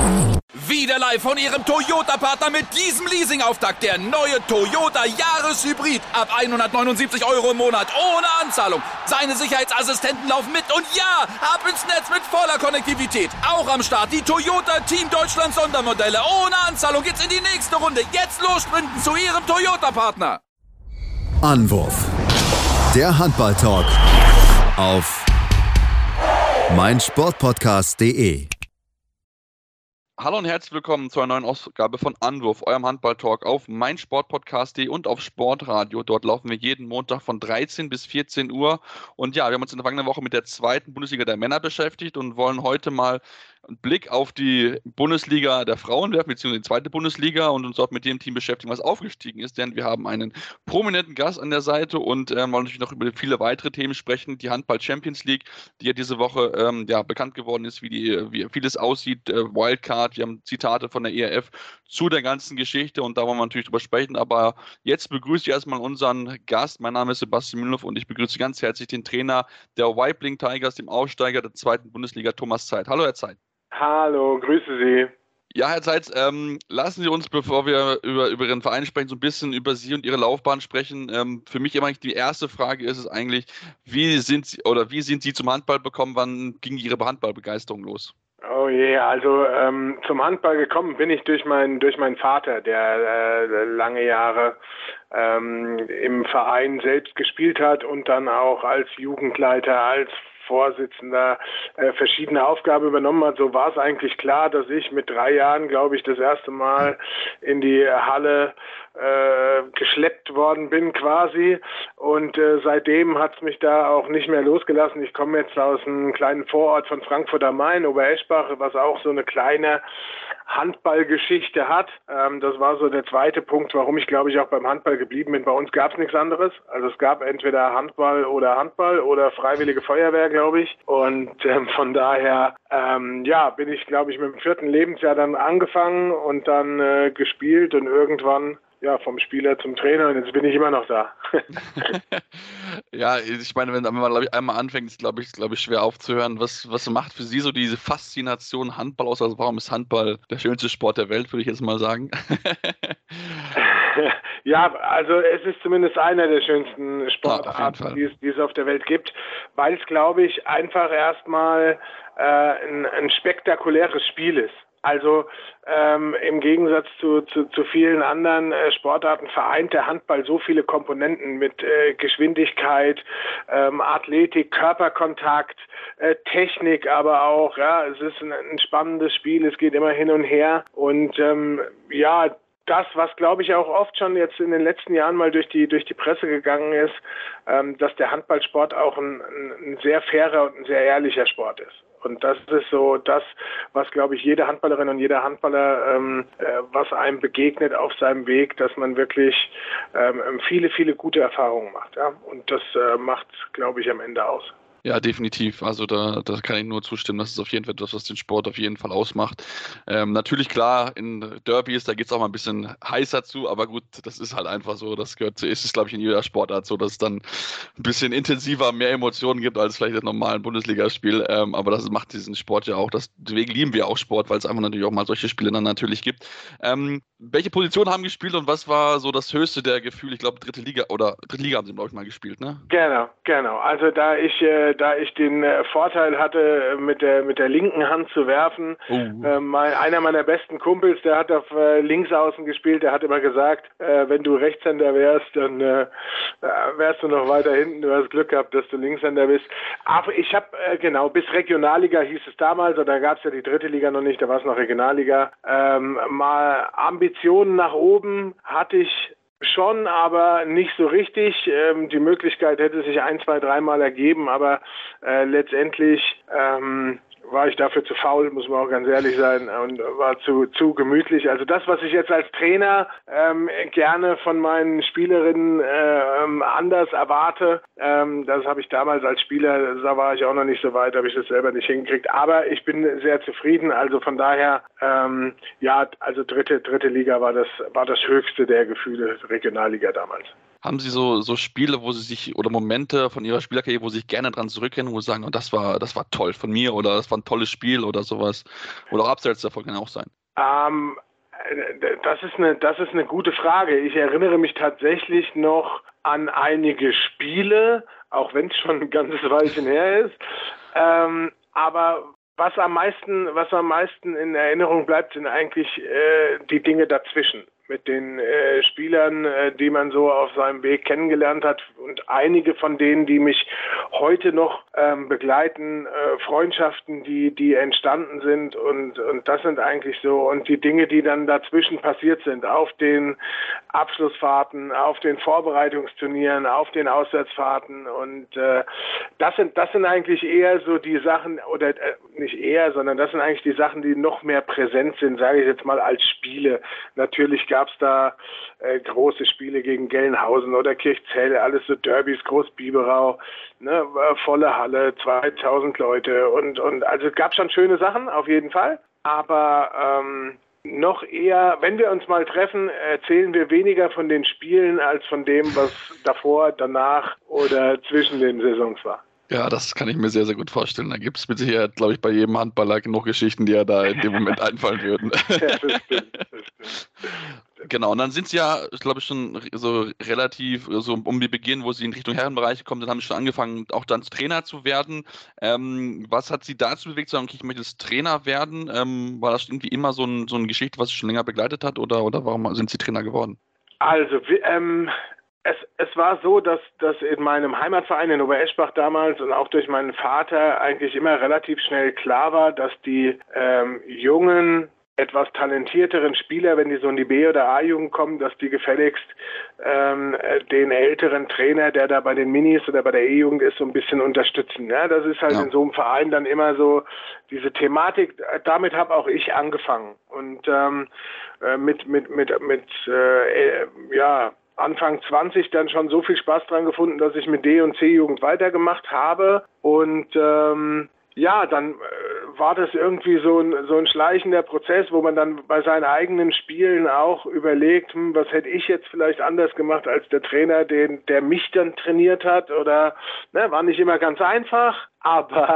Wieder live von Ihrem Toyota-Partner mit diesem Leasing-Auftakt. Der neue Toyota Jahreshybrid. Ab 179 € im Monat. Ohne Anzahlung. Seine Sicherheitsassistenten laufen mit. Und ja, ab ins Netz mit voller Konnektivität. Auch am Start die Toyota Team Deutschland Sondermodelle. Ohne Anzahlung geht's in die nächste Runde. Jetzt los sprinten zu Ihrem Toyota-Partner. Anwurf. Der Handball-Talk auf meinsportpodcast.de. Hallo und herzlich willkommen zu einer neuen Ausgabe von Anwurf, eurem Handball-Talk auf meinsportpodcast.de und auf Sportradio. Dort laufen wir jeden Montag von 13 bis 14 Uhr. Und ja, wir haben uns in der vergangenen Woche mit der zweiten Bundesliga der Männer beschäftigt und wollen heute mal einen Blick auf die Bundesliga der Frauen werfen, beziehungsweise die zweite Bundesliga, und uns auch mit dem Team beschäftigen, was aufgestiegen ist, denn wir haben einen prominenten Gast an der Seite und wollen natürlich noch über viele weitere Themen sprechen. Die Handball Champions League, die ja diese Woche bekannt geworden ist, wie vieles aussieht, Wildcard, wir haben Zitate von der ERF zu der ganzen Geschichte und da wollen wir natürlich drüber sprechen, aber jetzt begrüße ich erstmal unseren Gast. Mein Name ist Sebastian Mühlenhoff und ich begrüße ganz herzlich den Trainer der Weibling Tigers, dem Aufsteiger der zweiten Bundesliga, Thomas Zeitz. Hallo, Herr Zeitz. Hallo, grüße Sie. Ja, Herr Zeitz, lassen Sie uns, bevor wir über Ihren Verein sprechen, so ein bisschen über Sie und Ihre Laufbahn sprechen. Für mich immer die erste Frage ist es eigentlich, wie sind Sie zum Handball gekommen? Wann ging Ihre Handballbegeisterung los? Oh je, also zum Handball gekommen bin ich durch meinen Vater, der lange Jahre im Verein selbst gespielt hat und dann auch als Jugendleiter, als Vorsitzender verschiedene Aufgaben übernommen hat. So war es eigentlich klar, dass ich mit 3 Jahren, glaube ich, das erste Mal in die Halle geschleppt worden bin quasi und seitdem hat es mich da auch nicht mehr losgelassen. Ich komme jetzt aus einem kleinen Vorort von Frankfurt am Main, Obereschbach, was auch so eine kleine Handballgeschichte hat. Das war so der zweite Punkt, warum ich, glaube ich, auch beim Handball geblieben bin. Bei uns gab es nichts anderes. Also es gab entweder Handball oder Freiwillige Feuerwehr, glaube ich. Und von daher bin ich, glaube ich, mit dem 4. Lebensjahr dann angefangen und dann gespielt und irgendwann vom Spieler zum Trainer und jetzt bin ich immer noch da. Ja, ich meine, wenn man glaube ich, einmal anfängt, ist glaube ich schwer aufzuhören. Was macht für Sie so diese Faszination Handball aus? Also warum ist Handball der schönste Sport der Welt, würde ich jetzt mal sagen? Ja, also es ist zumindest einer der schönsten Sportarten, die es auf der Welt gibt, weil es, glaube ich, einfach erstmal ein spektakuläres Spiel ist. Also im Gegensatz zu vielen anderen Sportarten vereint der Handball so viele Komponenten mit Geschwindigkeit, Athletik, Körperkontakt, Technik, aber auch, es ist ein spannendes Spiel, es geht immer hin und her und das, was glaube ich auch oft schon jetzt in den letzten Jahren mal durch die Presse gegangen ist, dass der Handballsport auch ein sehr fairer und ein sehr ehrlicher Sport ist. Und das ist so das, was, glaube ich, jede Handballerin und jeder Handballer, was einem begegnet auf seinem Weg, dass man wirklich viele, viele gute Erfahrungen macht. Ja? Und das macht, glaube ich, am Ende aus. Ja, definitiv. Also da kann ich nur zustimmen. Das ist auf jeden Fall das, was den Sport auf jeden Fall ausmacht. Natürlich klar, in Derbys, da geht es auch mal ein bisschen heißer zu, aber gut, das ist halt einfach so. Das gehört zu, ist es, glaube ich, in jeder Sportart so, dass es dann ein bisschen intensiver, mehr Emotionen gibt als vielleicht das normale Bundesligaspiel. Aber das macht diesen Sport ja auch. Deswegen lieben wir auch Sport, weil es einfach natürlich auch mal solche Spiele dann natürlich gibt. Welche Positionen haben gespielt und was war so das höchste der Gefühle? Ich glaube, dritte Liga haben sie, glaube ich, mal gespielt, ne? Genau. Also da ich den Vorteil hatte, mit der linken Hand zu werfen, einer meiner besten Kumpels, der hat auf Linksaußen gespielt, der hat immer gesagt, wenn du Rechtshänder wärst, dann wärst du noch weiter hinten, du hast Glück gehabt, dass du Linkshänder bist. Aber ich habe, bis Regionalliga hieß es damals, oder da gab es ja die dritte Liga noch nicht, da war es noch Regionalliga, mal Ambitionen nach oben hatte ich schon, aber nicht so richtig. Die Möglichkeit hätte sich 1, 2, 3 Mal ergeben, aber letztendlich war ich dafür zu faul, muss man auch ganz ehrlich sein, und war zu gemütlich. Also das, was ich jetzt als Trainer gerne von meinen Spielerinnen anders erwarte, das habe ich damals als Spieler, da war ich auch noch nicht so weit, habe ich das selber nicht hingekriegt. Aber ich bin sehr zufrieden. Also von daher, also dritte Liga war das höchste der Gefühle, Regionalliga damals. Haben Sie so Spiele, wo Sie sich oder Momente von Ihrer Spielerkarriere, wo Sie sich gerne dran zurückerinnern, wo Sie sagen, oh, das war toll von mir oder das war ein tolles Spiel oder sowas? Oder auch abseits davon kann auch sein. Das ist eine gute Frage. Ich erinnere mich tatsächlich noch an einige Spiele, auch wenn es schon ein ganzes Weilchen her ist. Aber was am meisten in Erinnerung bleibt, sind eigentlich die Dinge dazwischen. Mit den Spielern, die man so auf seinem Weg kennengelernt hat und einige von denen, die mich heute noch begleiten, Freundschaften, die entstanden sind und das sind eigentlich so und die Dinge, die dann dazwischen passiert sind, auf den Abschlussfahrten, auf den Vorbereitungsturnieren, auf den Auswärtsfahrten und das sind eigentlich eher so die Sachen oder nicht eher, sondern das sind eigentlich die Sachen, die noch mehr präsent sind, sage ich jetzt mal als Spiele. Natürlich gab es da große Spiele gegen Gelnhausen oder Kirchzell, alles so Derbys, Großbiberau, ne, volle Halle, 2000 Leute und also es gab schon schöne Sachen, auf jeden Fall, aber noch eher, wenn wir uns mal treffen, erzählen wir weniger von den Spielen als von dem, was davor, danach oder zwischen den Saisons war. Ja, das kann ich mir sehr, sehr gut vorstellen. Da gibt es mit Sicherheit, glaube ich, bei jedem Handballer genug Geschichten, die ja da in dem Moment einfallen würden. Ja, das stimmt. Genau, und dann sind Sie ja, ich glaube, schon so relativ, so um die Beginn, wo Sie in Richtung Herrenbereich kommen, dann haben Sie schon angefangen, auch dann Trainer zu werden. Was hat Sie dazu bewegt, zu sagen, okay, ich möchte jetzt Trainer werden? War das irgendwie immer so eine Geschichte, was Sie schon länger begleitet hat oder warum sind Sie Trainer geworden? Also, es war so, dass in meinem Heimatverein in Obereschbach damals und auch durch meinen Vater eigentlich immer relativ schnell klar war, dass die jungen, etwas talentierteren Spieler, wenn die so in die B- oder A-Jugend kommen, dass die gefälligst den älteren Trainer, der da bei den Minis oder bei der E-Jugend ist, so ein bisschen unterstützen. Ja, das ist halt in so einem Verein dann immer so diese Thematik. Damit habe auch ich angefangen und Anfang 20 dann schon so viel Spaß dran gefunden, dass ich mit D- und C-Jugend weitergemacht habe und dann war das irgendwie so ein schleichender Prozess, wo man dann bei seinen eigenen Spielen auch überlegt, was hätte ich jetzt vielleicht anders gemacht als der Trainer, der mich dann trainiert hat oder war nicht immer ganz einfach, aber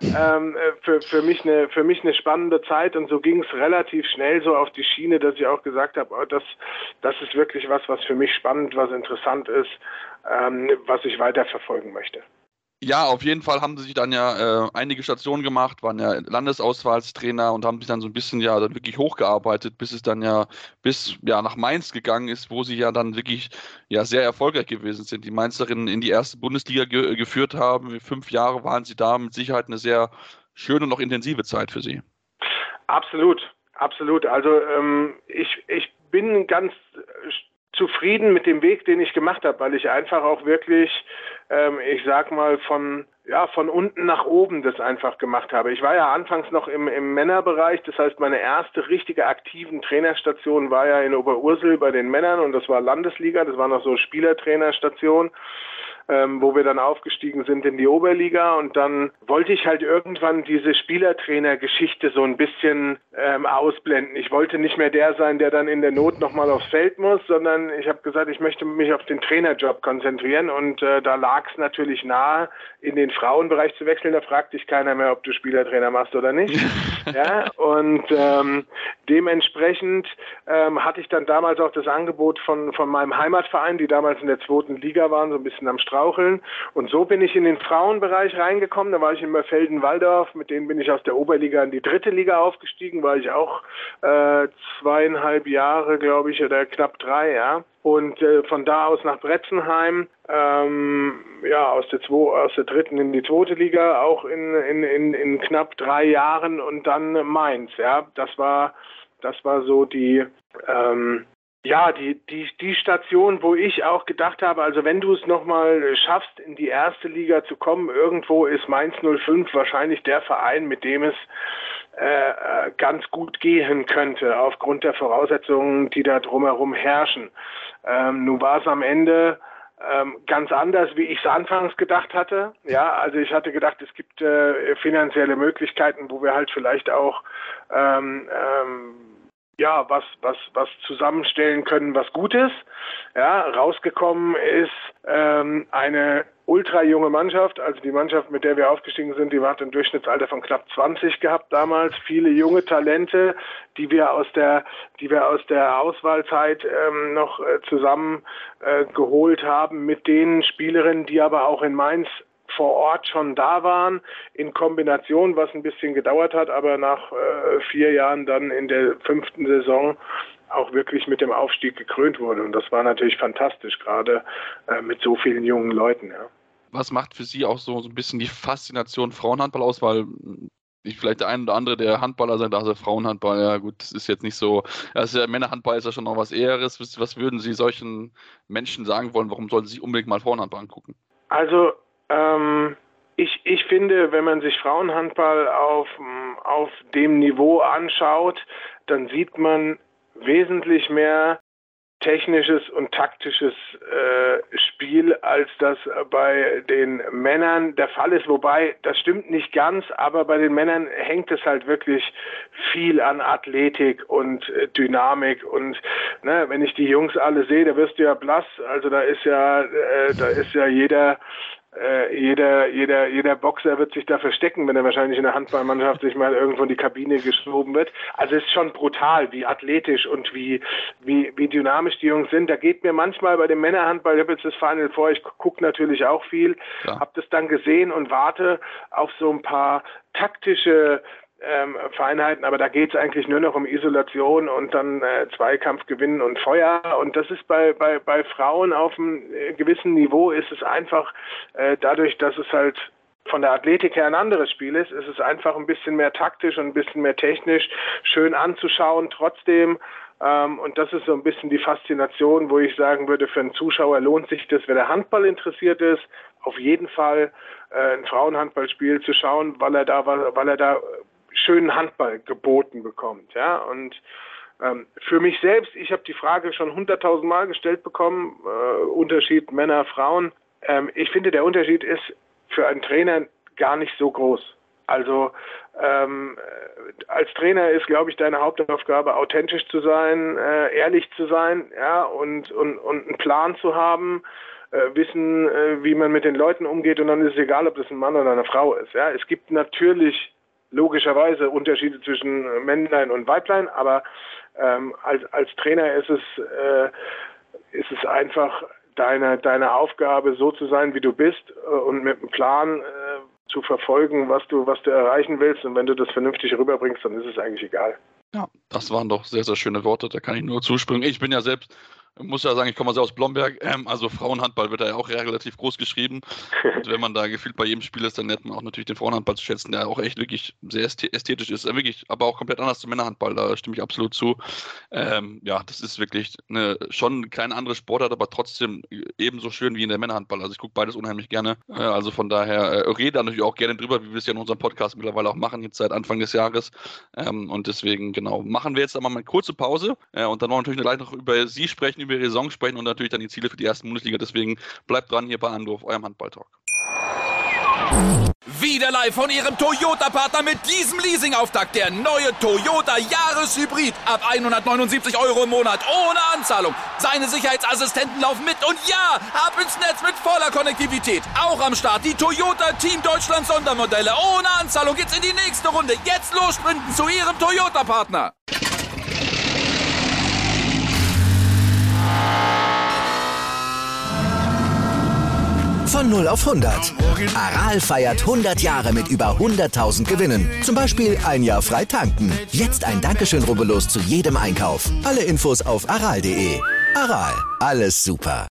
für mich eine spannende Zeit und so ging es relativ schnell so auf die Schiene, dass ich auch gesagt habe, das ist wirklich was für mich spannend, was interessant ist, was ich weiterverfolgen möchte. Ja, auf jeden Fall haben Sie sich dann ja einige Stationen gemacht, waren ja Landesauswahlstrainer und haben sich dann so ein bisschen ja dann wirklich hochgearbeitet, bis es dann ja bis nach Mainz gegangen ist, wo Sie ja dann wirklich ja sehr erfolgreich gewesen sind. Die Mainzerinnen in die erste Bundesliga geführt haben. 5 Jahre waren Sie da, mit Sicherheit eine sehr schöne und auch intensive Zeit für Sie. Absolut. Also ich bin ganz zufrieden mit dem Weg, den ich gemacht habe, weil ich einfach auch wirklich, ich sag mal, von unten nach oben das einfach gemacht habe. Ich war ja anfangs noch im Männerbereich, das heißt, meine erste richtige aktiven Trainerstation war ja in Oberursel bei den Männern und das war Landesliga, das war noch so Spielertrainerstation, wo wir dann aufgestiegen sind in die Oberliga und dann wollte ich halt irgendwann diese Spielertrainergeschichte so ein bisschen ausblenden. Ich wollte nicht mehr der sein, der dann in der Not nochmal aufs Feld muss, sondern ich habe gesagt, ich möchte mich auf den Trainerjob konzentrieren und da lag es natürlich nahe, in den Frauenbereich zu wechseln. Da fragt dich keiner mehr, ob du Spielertrainer machst oder nicht. Ja, und dementsprechend hatte ich dann damals auch das Angebot von meinem Heimatverein, die damals in der 2. Liga waren, so ein bisschen am Straucheln. Und so bin ich in den Frauenbereich reingekommen. Da war ich in Mörfelden-Walldorf. Mit denen bin ich aus der Oberliga in die 3. Liga aufgestiegen. War ich auch 2,5 Jahre, glaube ich, oder knapp 3, ja. Und von da aus nach Bretzenheim, aus der 3. in die 2. Liga, auch in knapp 3 Jahren und dann Mainz, ja. Das war so die Station, wo ich auch gedacht habe, also wenn du es nochmal schaffst, in die 1. Liga zu kommen, irgendwo ist Mainz 05 wahrscheinlich der Verein, mit dem es ganz gut gehen könnte, aufgrund der Voraussetzungen, die da drumherum herrschen. Nun war es am Ende ganz anders, wie ich es anfangs gedacht hatte. Ja, also ich hatte gedacht, es gibt finanzielle Möglichkeiten, wo wir halt vielleicht auch was zusammenstellen können, was gut ist. Ja, rausgekommen ist eine ultra junge Mannschaft, also die Mannschaft, mit der wir aufgestiegen sind, die hat ein Durchschnittsalter von knapp 20 gehabt damals. Viele junge Talente, die wir aus der Auswahlzeit noch zusammen geholt haben mit den Spielerinnen, die aber auch in Mainz vor Ort schon da waren, in Kombination, was ein bisschen gedauert hat, aber nach 4 Jahren dann in der 5. Saison auch wirklich mit dem Aufstieg gekrönt wurde. Und das war natürlich fantastisch, gerade mit so vielen jungen Leuten. Ja. Was macht für Sie auch so ein bisschen die Faszination Frauenhandball aus? Weil vielleicht der eine oder andere, der Handballer sagt, also Frauenhandball, ja gut, das ist jetzt nicht so, also Männerhandball ist ja schon noch was Eheres. Was würden Sie solchen Menschen sagen wollen, warum sollten Sie sich unbedingt mal Frauenhandball angucken? Also ich finde, wenn man sich Frauenhandball auf dem Niveau anschaut, dann sieht man wesentlich mehr technisches und taktisches Spiel, als das bei den Männern der Fall ist. Wobei, das stimmt nicht ganz, aber bei den Männern hängt es halt wirklich viel an Athletik und Dynamik. Und wenn ich die Jungs alle sehe, da wirst du ja blass. Also da ist ja jeder Boxer wird sich da verstecken, wenn er wahrscheinlich in der Handballmannschaft sich mal irgendwo in die Kabine geschoben wird. Also es ist schon brutal, wie athletisch und wie dynamisch die Jungs sind. Da geht mir manchmal bei dem Männerhandball, ich habe jetzt das Final vor, ich gucke natürlich auch viel, habe das dann gesehen und warte auf so ein paar taktische Feinheiten, aber da geht es eigentlich nur noch um Isolation und dann Zweikampf gewinnen und Feuer. Und das ist bei Frauen auf einem gewissen Niveau ist es einfach, dadurch, dass es halt von der Athletik her ein anderes Spiel ist es einfach ein bisschen mehr taktisch und ein bisschen mehr technisch, schön anzuschauen trotzdem. Und das ist so ein bisschen die Faszination, wo ich sagen würde, für einen Zuschauer lohnt sich das, wenn der Handball interessiert ist, auf jeden Fall ein Frauenhandballspiel zu schauen, weil er da schönen Handball geboten bekommt, ja, und für mich selbst, ich habe die Frage schon 100.000 Mal gestellt bekommen, Unterschied Männer, Frauen, ich finde, der Unterschied ist für einen Trainer gar nicht so groß. Also als Trainer ist, glaube ich, deine Hauptaufgabe, authentisch zu sein, ehrlich zu sein, ja, und einen Plan zu haben, wissen, wie man mit den Leuten umgeht, und dann ist es egal, ob das ein Mann oder eine Frau ist, ja. Es gibt natürlich logischerweise Unterschiede zwischen Männlein und Weiblein, aber als Trainer ist es einfach deine Aufgabe, so zu sein, wie du bist, und mit einem Plan zu verfolgen, was du erreichen willst. Und wenn du das vernünftig rüberbringst, dann ist es eigentlich egal. Ja, das waren doch sehr, sehr schöne Worte, da kann ich nur zuspringen. Ich bin ja selbst, muss ja sagen, ich komme aus Blomberg, also Frauenhandball wird da ja auch relativ groß geschrieben. Und wenn man da gefühlt bei jedem Spiel ist, dann lernt man auch natürlich den Frauenhandball zu schätzen, der auch echt wirklich sehr ästhetisch ist, wirklich, aber auch komplett anders zum Männerhandball, da stimme ich absolut zu. Ja, das ist wirklich schon keine andere Sportart, aber trotzdem ebenso schön wie in der Männerhandball. Also ich gucke beides unheimlich gerne, also von daher rede da natürlich auch gerne drüber, wie wir es ja in unserem Podcast mittlerweile auch machen, jetzt seit Anfang des Jahres. Und deswegen, genau, machen wir jetzt einmal eine kurze Pause und dann wollen wir natürlich gleich noch über Sie sprechen, über Ihre Saison sprechen und natürlich dann die Ziele für die erste Bundesliga. Deswegen bleibt dran hier bei Anwurf, eurem Handball-Talk. Wieder live von Ihrem Toyota-Partner mit diesem Leasing-Auftakt. Der neue Toyota Jahreshybrid. Ab 179 € im Monat. Ohne Anzahlung. Seine Sicherheitsassistenten laufen mit. Und ja, ab ins Netz mit voller Konnektivität. Auch am Start die Toyota Team Deutschland Sondermodelle. Ohne Anzahlung geht's in die nächste Runde. Jetzt los sprinten zu Ihrem Toyota-Partner. Von 0 auf 100. Aral feiert 100 Jahre mit über 100.000 Gewinnen. Zum Beispiel ein Jahr frei tanken. Jetzt ein Dankeschön, rubbellos zu jedem Einkauf. Alle Infos auf aral.de. Aral, alles super.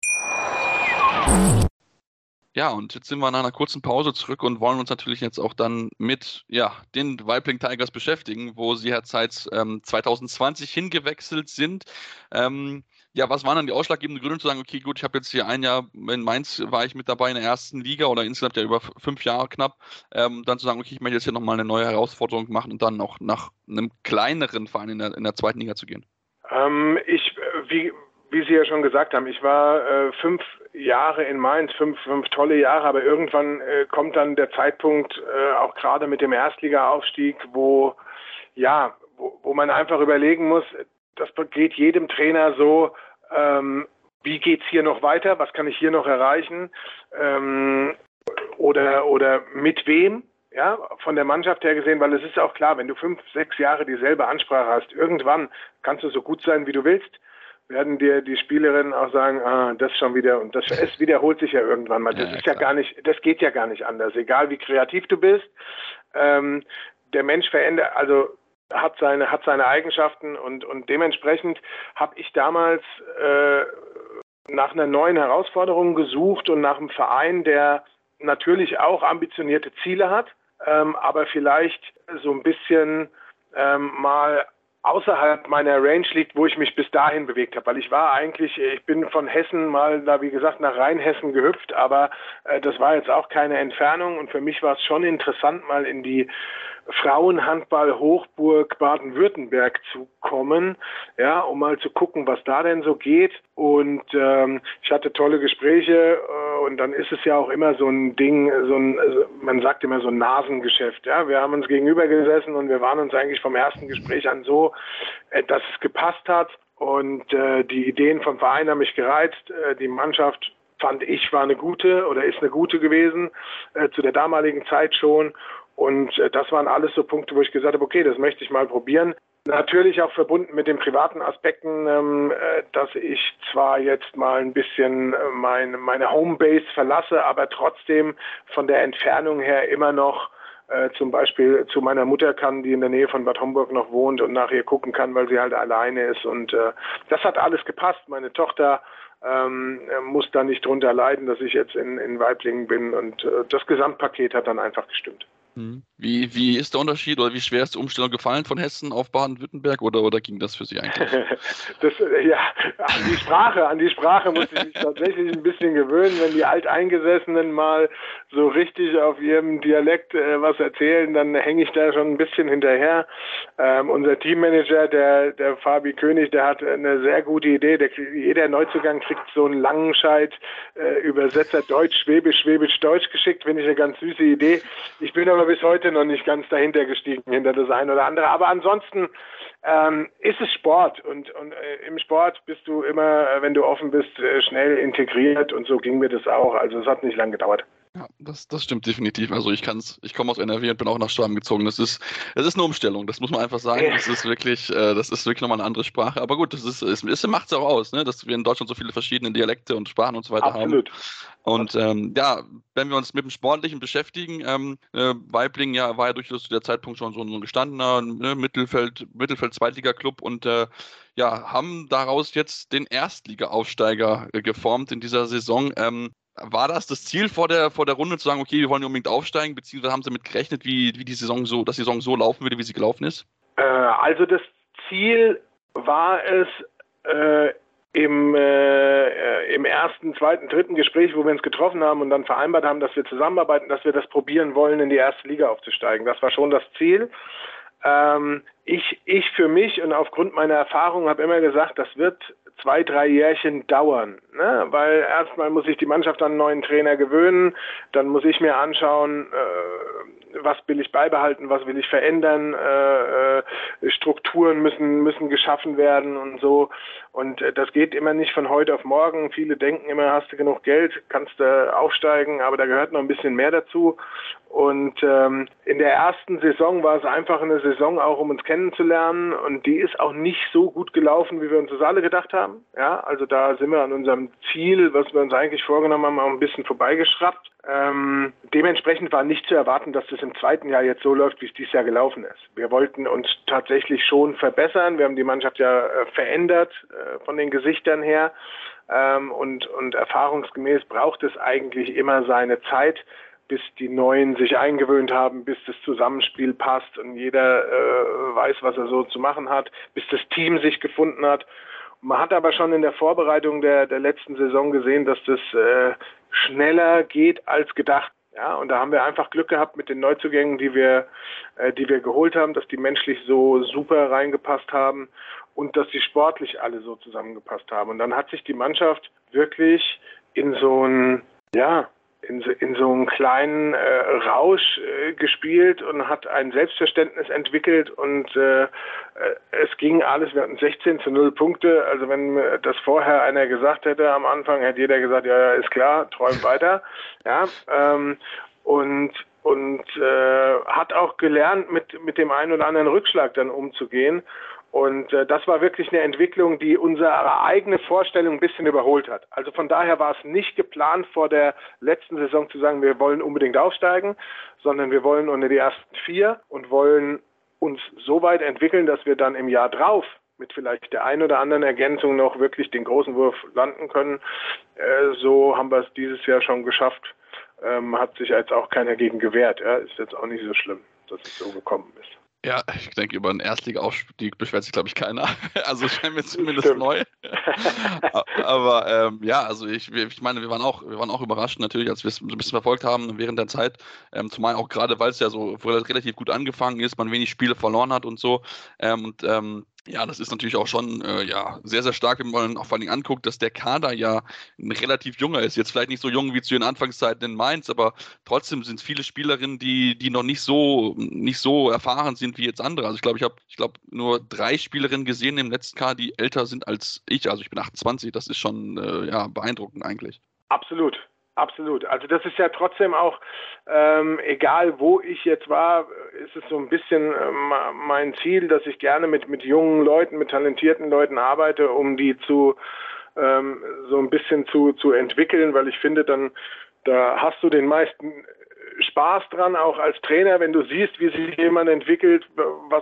Ja, und jetzt sind wir nach einer kurzen Pause zurück und wollen uns natürlich jetzt auch dann mit den Weibling Tigers beschäftigen, wo sie ja seit 2020 hingewechselt sind. Was waren dann die ausschlaggebenden Gründe zu sagen, okay, gut, ich habe jetzt hier ein Jahr, in Mainz war ich mit dabei in der ersten Liga oder insgesamt ja über 5 Jahre knapp, dann zu sagen, okay, ich möchte jetzt hier nochmal eine neue Herausforderung machen und dann auch nach einem kleineren Verein in der zweiten Liga zu gehen? Wie Sie ja schon gesagt haben, ich war 5 Jahre in Mainz, 5 tolle Jahre, aber irgendwann kommt dann der Zeitpunkt, auch gerade mit dem Erstliga-Aufstieg, wo man einfach überlegen muss, das geht jedem Trainer so, wie geht's hier noch weiter, was kann ich hier noch erreichen, oder mit wem, ja, von der Mannschaft her gesehen, weil es ist auch klar, wenn du 5, 6 Jahre dieselbe Ansprache hast, irgendwann kannst du so gut sein, wie du willst, werden dir die Spielerinnen auch sagen, das schon wieder, und es wiederholt sich ja irgendwann mal. Das ist ja gar nicht, das geht ja gar nicht anders, egal wie kreativ du bist. Der Mensch verändert, also hat seine Eigenschaften und dementsprechend habe ich damals nach einer neuen Herausforderung gesucht und nach einem Verein, der natürlich auch ambitionierte Ziele hat, aber vielleicht so ein bisschen mal außerhalb meiner Range liegt, wo ich mich bis dahin bewegt habe. Weil ich bin von Hessen mal da, wie gesagt, nach Rheinhessen gehüpft, aber das war jetzt auch keine Entfernung und für mich war es schon interessant, mal in die Frauenhandball-Hochburg Baden-Württemberg zu kommen, ja, um mal zu gucken, was da denn so geht. Und ich hatte tolle Gespräche und dann ist es ja auch immer so ein Ding, man sagt immer so ein Nasengeschäft. Ja, wir haben uns gegenüber gesessen und wir waren uns eigentlich vom ersten Gespräch an so, dass es gepasst hat und die Ideen vom Verein haben mich gereizt. Die Mannschaft fand ich war eine gute oder ist eine gute gewesen zu der damaligen Zeit schon. Und das waren alles so Punkte, wo ich gesagt habe, okay, das möchte ich mal probieren. Natürlich auch verbunden mit den privaten Aspekten, dass ich zwar jetzt mal ein bisschen meine Homebase verlasse, aber trotzdem von der Entfernung her immer noch zum Beispiel zu meiner Mutter kann, die in der Nähe von Bad Homburg noch wohnt und nach ihr gucken kann, weil sie halt alleine ist. Und das hat alles gepasst. Meine Tochter muss da nicht drunter leiden, dass ich jetzt in Waiblingen bin. Und das Gesamtpaket hat dann einfach gestimmt. Wie ist der Unterschied oder wie schwer ist die Umstellung gefallen von Hessen auf Baden-Württemberg oder ging das für Sie eigentlich? An die Sprache muss ich mich tatsächlich ein bisschen gewöhnen, wenn die Alteingesessenen mal so richtig auf ihrem Dialekt was erzählen, dann hänge ich da schon ein bisschen hinterher. Unser Teammanager, der Fabi König, der hat eine sehr gute Idee. Jeder Neuzugang kriegt so einen Langenscheid Übersetzer Deutsch, Schwäbisch, Schwäbisch, Deutsch geschickt, finde ich eine ganz süße Idee. Ich bin aber bis heute noch nicht ganz dahinter gestiegen, hinter das eine oder andere. Aber ansonsten ist es Sport und im Sport bist du immer, wenn du offen bist, schnell integriert und so ging mir das auch. Also es hat nicht lange gedauert. Ja, das stimmt definitiv. Also ich komme aus NRW und bin auch nach Schwaben gezogen. Es ist eine Umstellung, das muss man einfach sagen. Ja. Das ist wirklich nochmal eine andere Sprache. Aber gut, es macht es auch aus, ne? Dass wir in Deutschland so viele verschiedene Dialekte und Sprachen und so weiter Absolut. haben. Und wenn wir uns mit dem Sportlichen beschäftigen, Waiblingen war ja durchaus zu der Zeitpunkt schon so ein gestandener Mittelfeld-Zweitliga-Club und haben daraus jetzt den Erstliga-Aufsteiger geformt in dieser Saison. War das Ziel vor der Runde zu sagen, okay, wir wollen unbedingt aufsteigen, beziehungsweise haben Sie damit gerechnet, wie die Saison so laufen würde, wie sie gelaufen ist? Also das Ziel war es im ersten, zweiten, dritten Gespräch, wo wir uns getroffen haben und dann vereinbart haben, dass wir zusammenarbeiten, dass wir das probieren wollen, in die erste Liga aufzusteigen. Das war schon das Ziel. Ich für mich und aufgrund meiner Erfahrung habe immer gesagt, das wird 2-3 Jährchen dauern, ne? Weil erstmal muss sich die Mannschaft an einen neuen Trainer gewöhnen, dann muss ich mir anschauen, was will ich beibehalten, was will ich verändern, Strukturen müssen geschaffen werden und so. Und das geht immer nicht von heute auf morgen. Viele denken immer, hast du genug Geld, kannst du aufsteigen, aber da gehört noch ein bisschen mehr dazu. Und in der ersten Saison war es einfach eine Saison auch, um uns kennenzulernen. Und die ist auch nicht so gut gelaufen, wie wir uns das alle gedacht haben. Ja, also da sind wir an unserem Ziel, was wir uns eigentlich vorgenommen haben, auch ein bisschen vorbeigeschraubt. Dementsprechend war nicht zu erwarten, dass das im zweiten Jahr jetzt so läuft, wie es dieses Jahr gelaufen ist. Wir wollten uns tatsächlich schon verbessern. Wir haben die Mannschaft ja verändert von den Gesichtern her. Und erfahrungsgemäß braucht es eigentlich immer seine Zeit, bis die Neuen sich eingewöhnt haben, bis das Zusammenspiel passt und jeder weiß, was er so zu machen hat, bis das Team sich gefunden hat. Man hat aber schon in der Vorbereitung der letzten Saison gesehen, dass das schneller geht als gedacht. Ja, und da haben wir einfach Glück gehabt mit den Neuzugängen, die wir geholt haben, dass die menschlich so super reingepasst haben und dass die sportlich alle so zusammengepasst haben. Und dann hat sich die Mannschaft wirklich in so einen kleinen Rausch gespielt und hat ein Selbstverständnis entwickelt und es ging alles, wir hatten 16-0 Punkte, also wenn das vorher einer gesagt hätte am Anfang, hätte jeder gesagt, ja, ist klar, träum weiter, ja, und hat auch gelernt, mit dem einen oder anderen Rückschlag dann umzugehen. Und das war wirklich eine Entwicklung, die unsere eigene Vorstellung ein bisschen überholt hat. Also von daher war es nicht geplant, vor der letzten Saison zu sagen, wir wollen unbedingt aufsteigen, sondern wir wollen unter die ersten 4 und wollen uns so weit entwickeln, dass wir dann im Jahr drauf mit vielleicht der einen oder anderen Ergänzung noch wirklich den großen Wurf landen können. So haben wir es dieses Jahr schon geschafft. Hat sich jetzt auch keiner gegen gewehrt. Ja? Ist jetzt auch nicht so schlimm, dass es so gekommen ist. Ja, ich denke, über einen Erstliga-Aufstieg beschwert sich, glaube ich, keiner. Also scheint mir zumindest neu. Aber ja, also ich meine, wir waren auch überrascht natürlich, als wir es ein bisschen verfolgt haben während der Zeit. Zumal auch gerade, weil es ja so relativ gut angefangen ist, man wenig Spiele verloren hat und so. Ja, das ist natürlich auch schon sehr, sehr stark, wenn man auch vor allem anguckt, dass der Kader ja ein relativ junger ist. Jetzt vielleicht nicht so jung wie zu den Anfangszeiten in Mainz, aber trotzdem sind es viele Spielerinnen, die noch nicht so erfahren sind wie jetzt andere. Also ich glaube nur 3 Spielerinnen gesehen im letzten Kader, die älter sind als ich. Also ich bin 28, das ist schon beeindruckend eigentlich. Absolut. Absolut. Also das ist ja trotzdem auch, egal wo ich jetzt war, ist es so ein bisschen mein Ziel, dass ich gerne mit jungen Leuten, mit talentierten Leuten arbeite, um die so ein bisschen zu entwickeln, weil ich finde, dann da hast du den meisten Spaß dran, auch als Trainer, wenn du siehst, wie sich jemand entwickelt, was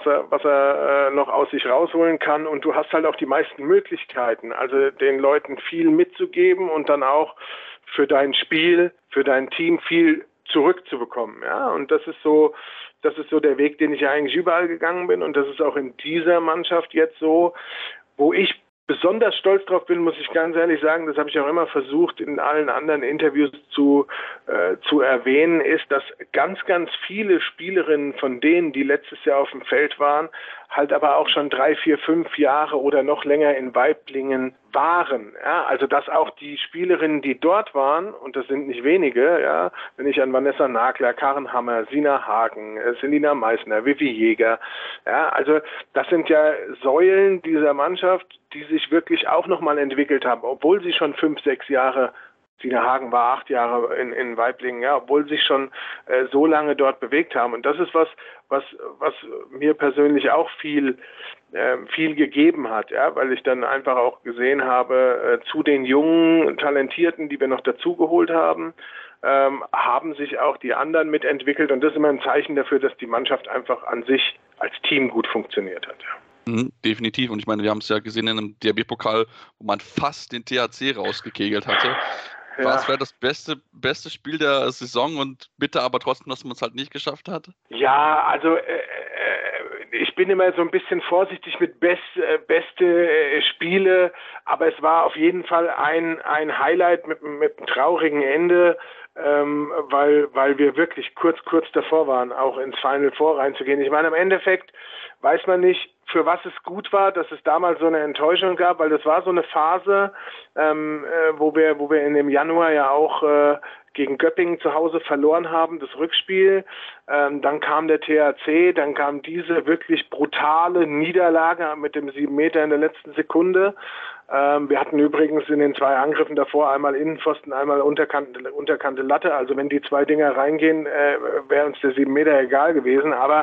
er noch aus sich rausholen kann, und du hast halt auch die meisten Möglichkeiten, also den Leuten viel mitzugeben und dann auch für dein Spiel, für dein Team viel zurückzubekommen. Ja, und das ist so der Weg, den ich eigentlich überall gegangen bin, und das ist auch in dieser Mannschaft jetzt so, wo ich besonders stolz drauf bin, muss ich ganz ehrlich sagen, das habe ich auch immer versucht in allen anderen Interviews zu erwähnen, ist, dass ganz, ganz viele Spielerinnen von denen, die letztes Jahr auf dem Feld waren, halt aber auch schon 3, 4, 5 Jahre oder noch länger in Waiblingen waren. Ja, also dass auch die Spielerinnen, die dort waren, und das sind nicht wenige, ja, wenn ich an Vanessa Nagler, Karen Hammer, Sina Hagen, Selina Meissner, Vivi Jäger, ja, also das sind ja Säulen dieser Mannschaft, die sich wirklich auch nochmal entwickelt haben, obwohl sie schon 5, 6 Jahre, Sina Hagen war 8 Jahre in Waiblingen, ja, obwohl sie sich schon so lange dort bewegt haben. Und das ist was mir persönlich auch viel gegeben hat, ja, weil ich dann einfach auch gesehen habe, zu den jungen Talentierten, die wir noch dazugeholt haben, haben sich auch die anderen mitentwickelt, und das ist immer ein Zeichen dafür, dass die Mannschaft einfach an sich als Team gut funktioniert hat. Ja. Definitiv, und ich meine, wir haben es ja gesehen in einem DRB-Pokal, wo man fast den THC rausgekegelt hatte. Ja. War es vielleicht das beste Spiel der Saison, und bitte aber trotzdem, dass man es halt nicht geschafft hat? Ja, also ich bin immer so ein bisschen vorsichtig mit beste Spiele, aber es war auf jeden Fall ein Highlight mit einem traurigen Ende, weil wir wirklich kurz davor waren, auch ins Final Four reinzugehen. Ich meine, im Endeffekt weiß man nicht, für was es gut war, dass es damals so eine Enttäuschung gab, weil das war so eine Phase, wo wir in dem Januar ja auch gegen Göppingen zu Hause verloren haben, das Rückspiel. Dann kam der THC, dann kam diese wirklich brutale Niederlage mit dem 7 Meter in der letzten Sekunde. Wir hatten übrigens in den 2 Angriffen davor einmal Innenpfosten, einmal unterkante Latte. Also wenn die 2 Dinger reingehen, wäre uns der 7 Meter egal gewesen. Aber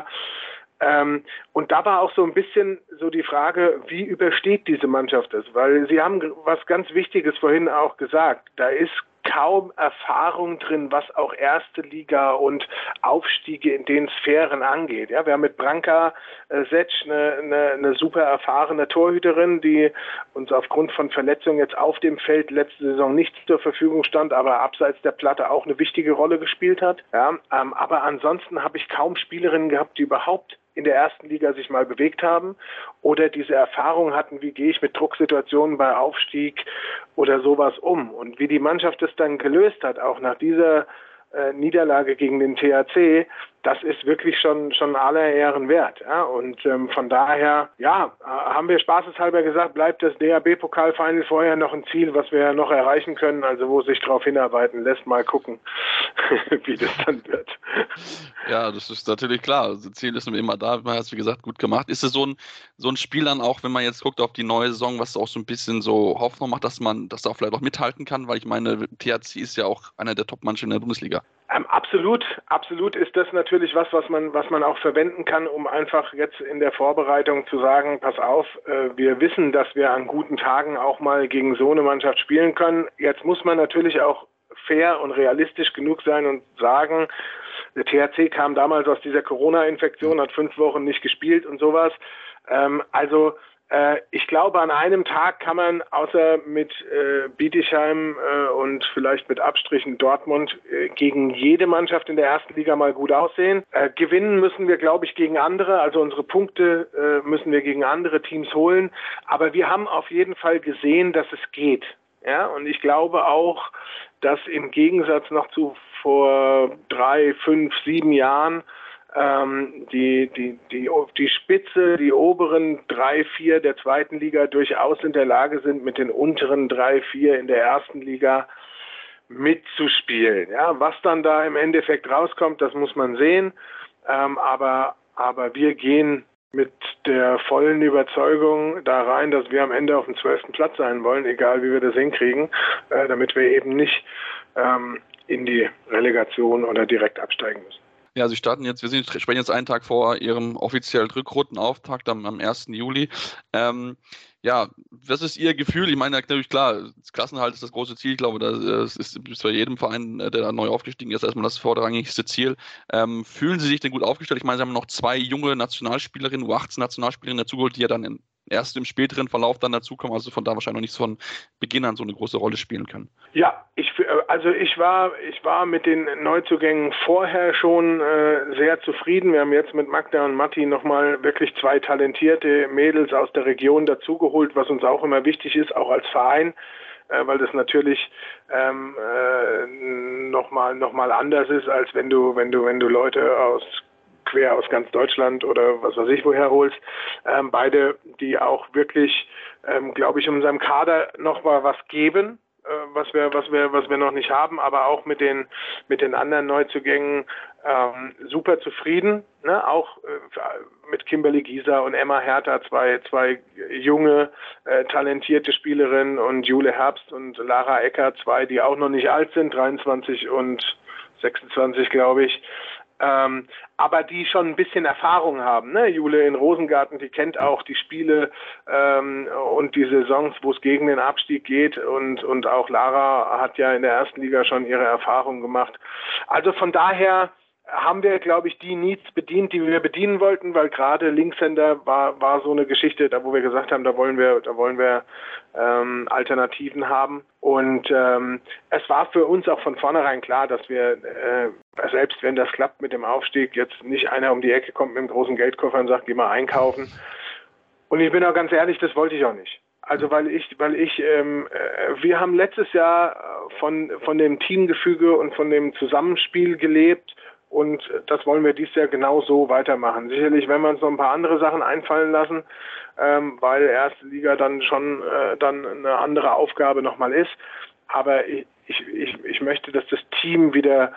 und da war auch so ein bisschen so die Frage, wie übersteht diese Mannschaft das? Weil Sie haben was ganz Wichtiges vorhin auch gesagt. Da ist kaum Erfahrung drin, was auch erste Liga und Aufstiege in den Sphären angeht. Ja, wir haben mit Branka Setsch eine super erfahrene Torhüterin, die uns aufgrund von Verletzungen jetzt auf dem Feld letzte Saison nicht zur Verfügung stand, aber abseits der Platte auch eine wichtige Rolle gespielt hat. Ja, aber ansonsten habe ich kaum Spielerinnen gehabt, die überhaupt in der ersten Liga sich mal bewegt haben oder diese Erfahrung hatten, wie gehe ich mit Drucksituationen bei Aufstieg oder sowas um. Und wie die Mannschaft das dann gelöst hat, auch nach dieser Niederlage gegen den THC, das ist wirklich schon aller Ehren wert. Ja? Und von daher, haben wir spaßeshalber gesagt, bleibt das DHB-Pokalfinal vorher noch ein Ziel, was wir noch erreichen können, also wo sich darauf hinarbeiten lässt, mal gucken, wie das dann wird. Ja, das ist natürlich klar. Das Ziel ist immer da, man hat es wie gesagt gut gemacht. Ist es so ein Spiel dann auch, wenn man jetzt guckt auf die neue Saison, was auch so ein bisschen so Hoffnung macht, dass man das da vielleicht auch mithalten kann, weil ich meine, THC ist ja auch einer der Top-Mannschaften in der Bundesliga. Absolut ist das natürlich was man auch verwenden kann, um einfach jetzt in der Vorbereitung zu sagen, pass auf, wir wissen, dass wir an guten Tagen auch mal gegen so eine Mannschaft spielen können. Jetzt muss man natürlich auch fair und realistisch genug sein und sagen, der THC kam damals aus dieser Corona-Infektion, hat 5 Wochen nicht gespielt und sowas. Ich glaube, an einem Tag kann man außer mit Bietigheim und vielleicht mit Abstrichen Dortmund gegen jede Mannschaft in der ersten Liga mal gut aussehen. Gewinnen müssen wir, glaube ich, gegen andere. Also unsere Punkte müssen wir gegen andere Teams holen. Aber wir haben auf jeden Fall gesehen, dass es geht. Ja, und ich glaube auch, dass im Gegensatz noch zu vor 3, 5, 7 Jahren die Spitze, die oberen 3, 4 der zweiten Liga durchaus in der Lage sind, mit den unteren 3, 4 in der ersten Liga mitzuspielen. Ja, was dann da im Endeffekt rauskommt, das muss man sehen. Aber wir gehen mit der vollen Überzeugung da rein, dass wir am Ende auf dem 12. Platz sein wollen, egal wie wir das hinkriegen, damit wir eben nicht in die Relegation oder direkt absteigen müssen. Ja, Sie starten jetzt, sprechen jetzt einen Tag vor Ihrem offiziellen Rückrundenauftakt am 1. Juli. Was ist Ihr Gefühl? Ich meine, natürlich klar, das Klassenerhalt ist das große Ziel. Ich glaube, das ist bei jedem Verein, der da neu aufgestiegen ist, erstmal das vorrangigste Ziel. Fühlen Sie sich denn gut aufgestellt? Ich meine, Sie haben noch 2 junge Nationalspielerinnen, U18-Nationalspielerinnen dazugeholt, die ja dann erst im späteren Verlauf dann dazukommen, also von da wahrscheinlich noch nicht von Beginn an so eine große Rolle spielen können. Ja, ich war mit den Neuzugängen vorher schon sehr zufrieden. Wir haben jetzt mit Magda und Matti nochmal wirklich 2 talentierte Mädels aus der Region dazugeholt, was uns auch immer wichtig ist, auch als Verein, weil das natürlich nochmal anders ist, als wenn du Leute quer aus ganz Deutschland oder was weiß ich woher holst. Beide, die auch wirklich, glaube ich, in unserem Kader noch mal was geben, was wir noch nicht haben, aber auch mit den anderen Neuzugängen super zufrieden. Ne? Auch mit Kimberly Gieser und Emma Hertha, zwei junge, talentierte Spielerinnen, und Jule Herbst und Lara Ecker, 2, die auch noch nicht alt sind, 23 und 26, glaube ich. Aber die schon ein bisschen Erfahrung haben. Ne? Jule in Rosengarten, die kennt auch die Spiele und die Saisons, wo es gegen den Abstieg geht, und auch Lara hat ja in der ersten Liga schon ihre Erfahrung gemacht. Also von daher haben wir, glaube ich, die Needs bedient, die wir bedienen wollten, weil gerade Linkshänder war so eine Geschichte, da wo wir gesagt haben, da wollen wir Alternativen haben. Und es war für uns auch von vornherein klar, dass wir, selbst wenn das klappt mit dem Aufstieg, jetzt nicht einer um die Ecke kommt mit einem großen Geldkoffer und sagt, geh mal einkaufen. Und ich bin auch ganz ehrlich, das wollte ich auch nicht. Also wir haben letztes Jahr von dem Teamgefüge und von dem Zusammenspiel gelebt. Und das wollen wir dieses Jahr genau so weitermachen. Sicherlich werden wir uns noch ein paar andere Sachen einfallen lassen, weil erste Liga dann schon dann eine andere Aufgabe nochmal ist. Aber ich möchte, dass das Team wieder,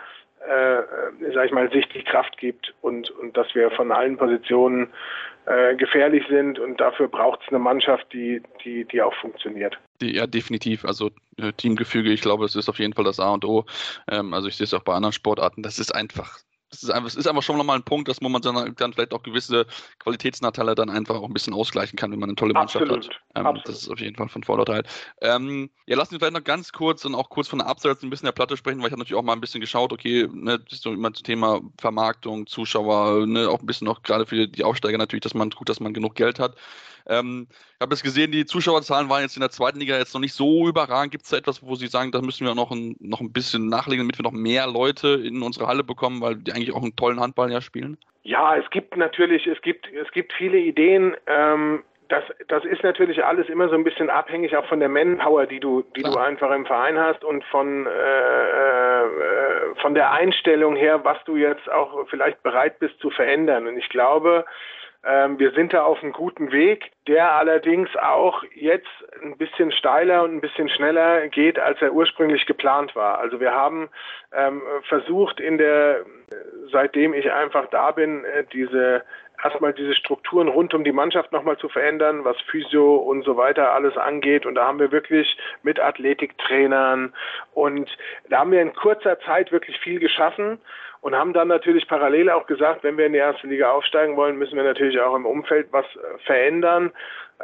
sich die Kraft gibt und dass wir von allen Positionen gefährlich sind. Und dafür braucht es eine Mannschaft, die auch funktioniert. Ja, definitiv. Also Teamgefüge, ich glaube, das ist auf jeden Fall das A und O. Also ich sehe es auch bei anderen Sportarten. Es ist einfach schon nochmal ein Punkt, dass man dann vielleicht auch gewisse Qualitätsnachteile dann einfach auch ein bisschen ausgleichen kann, wenn man eine tolle Mannschaft hat. Das ist auf jeden Fall von Vorteil. Lassen wir vielleicht noch ganz kurz und auch kurz von der Abseits ein bisschen der Platte sprechen, weil ich habe natürlich auch mal ein bisschen geschaut, okay, ne, das ist so immer das Thema Vermarktung, Zuschauer, ne, auch ein bisschen noch gerade für die Aufsteiger natürlich, dass man genug Geld hat. Ich habe jetzt gesehen, die Zuschauerzahlen waren jetzt in der zweiten Liga jetzt noch nicht so überragend. Gibt es da etwas, wo Sie sagen, da müssen wir noch ein bisschen nachlegen, damit wir noch mehr Leute in unsere Halle bekommen, weil die eigentlich auch einen tollen Handball ja spielen? Ja, es gibt viele Ideen. das ist natürlich alles immer so ein bisschen abhängig auch von der Manpower, die du einfach im Verein hast und von der Einstellung her, was du jetzt auch vielleicht bereit bist zu verändern. Und ich glaube, wir sind da auf einem guten Weg, der allerdings auch jetzt ein bisschen steiler und ein bisschen schneller geht, als er ursprünglich geplant war. Also wir haben versucht, seitdem ich einfach da bin, erstmal diese Strukturen rund um die Mannschaft nochmal zu verändern, was Physio und so weiter alles angeht. Und da haben wir wirklich mit Athletiktrainern und da haben wir in kurzer Zeit wirklich viel geschaffen und haben dann natürlich parallel auch gesagt, wenn wir in die erste Liga aufsteigen wollen, müssen wir natürlich auch im Umfeld was verändern.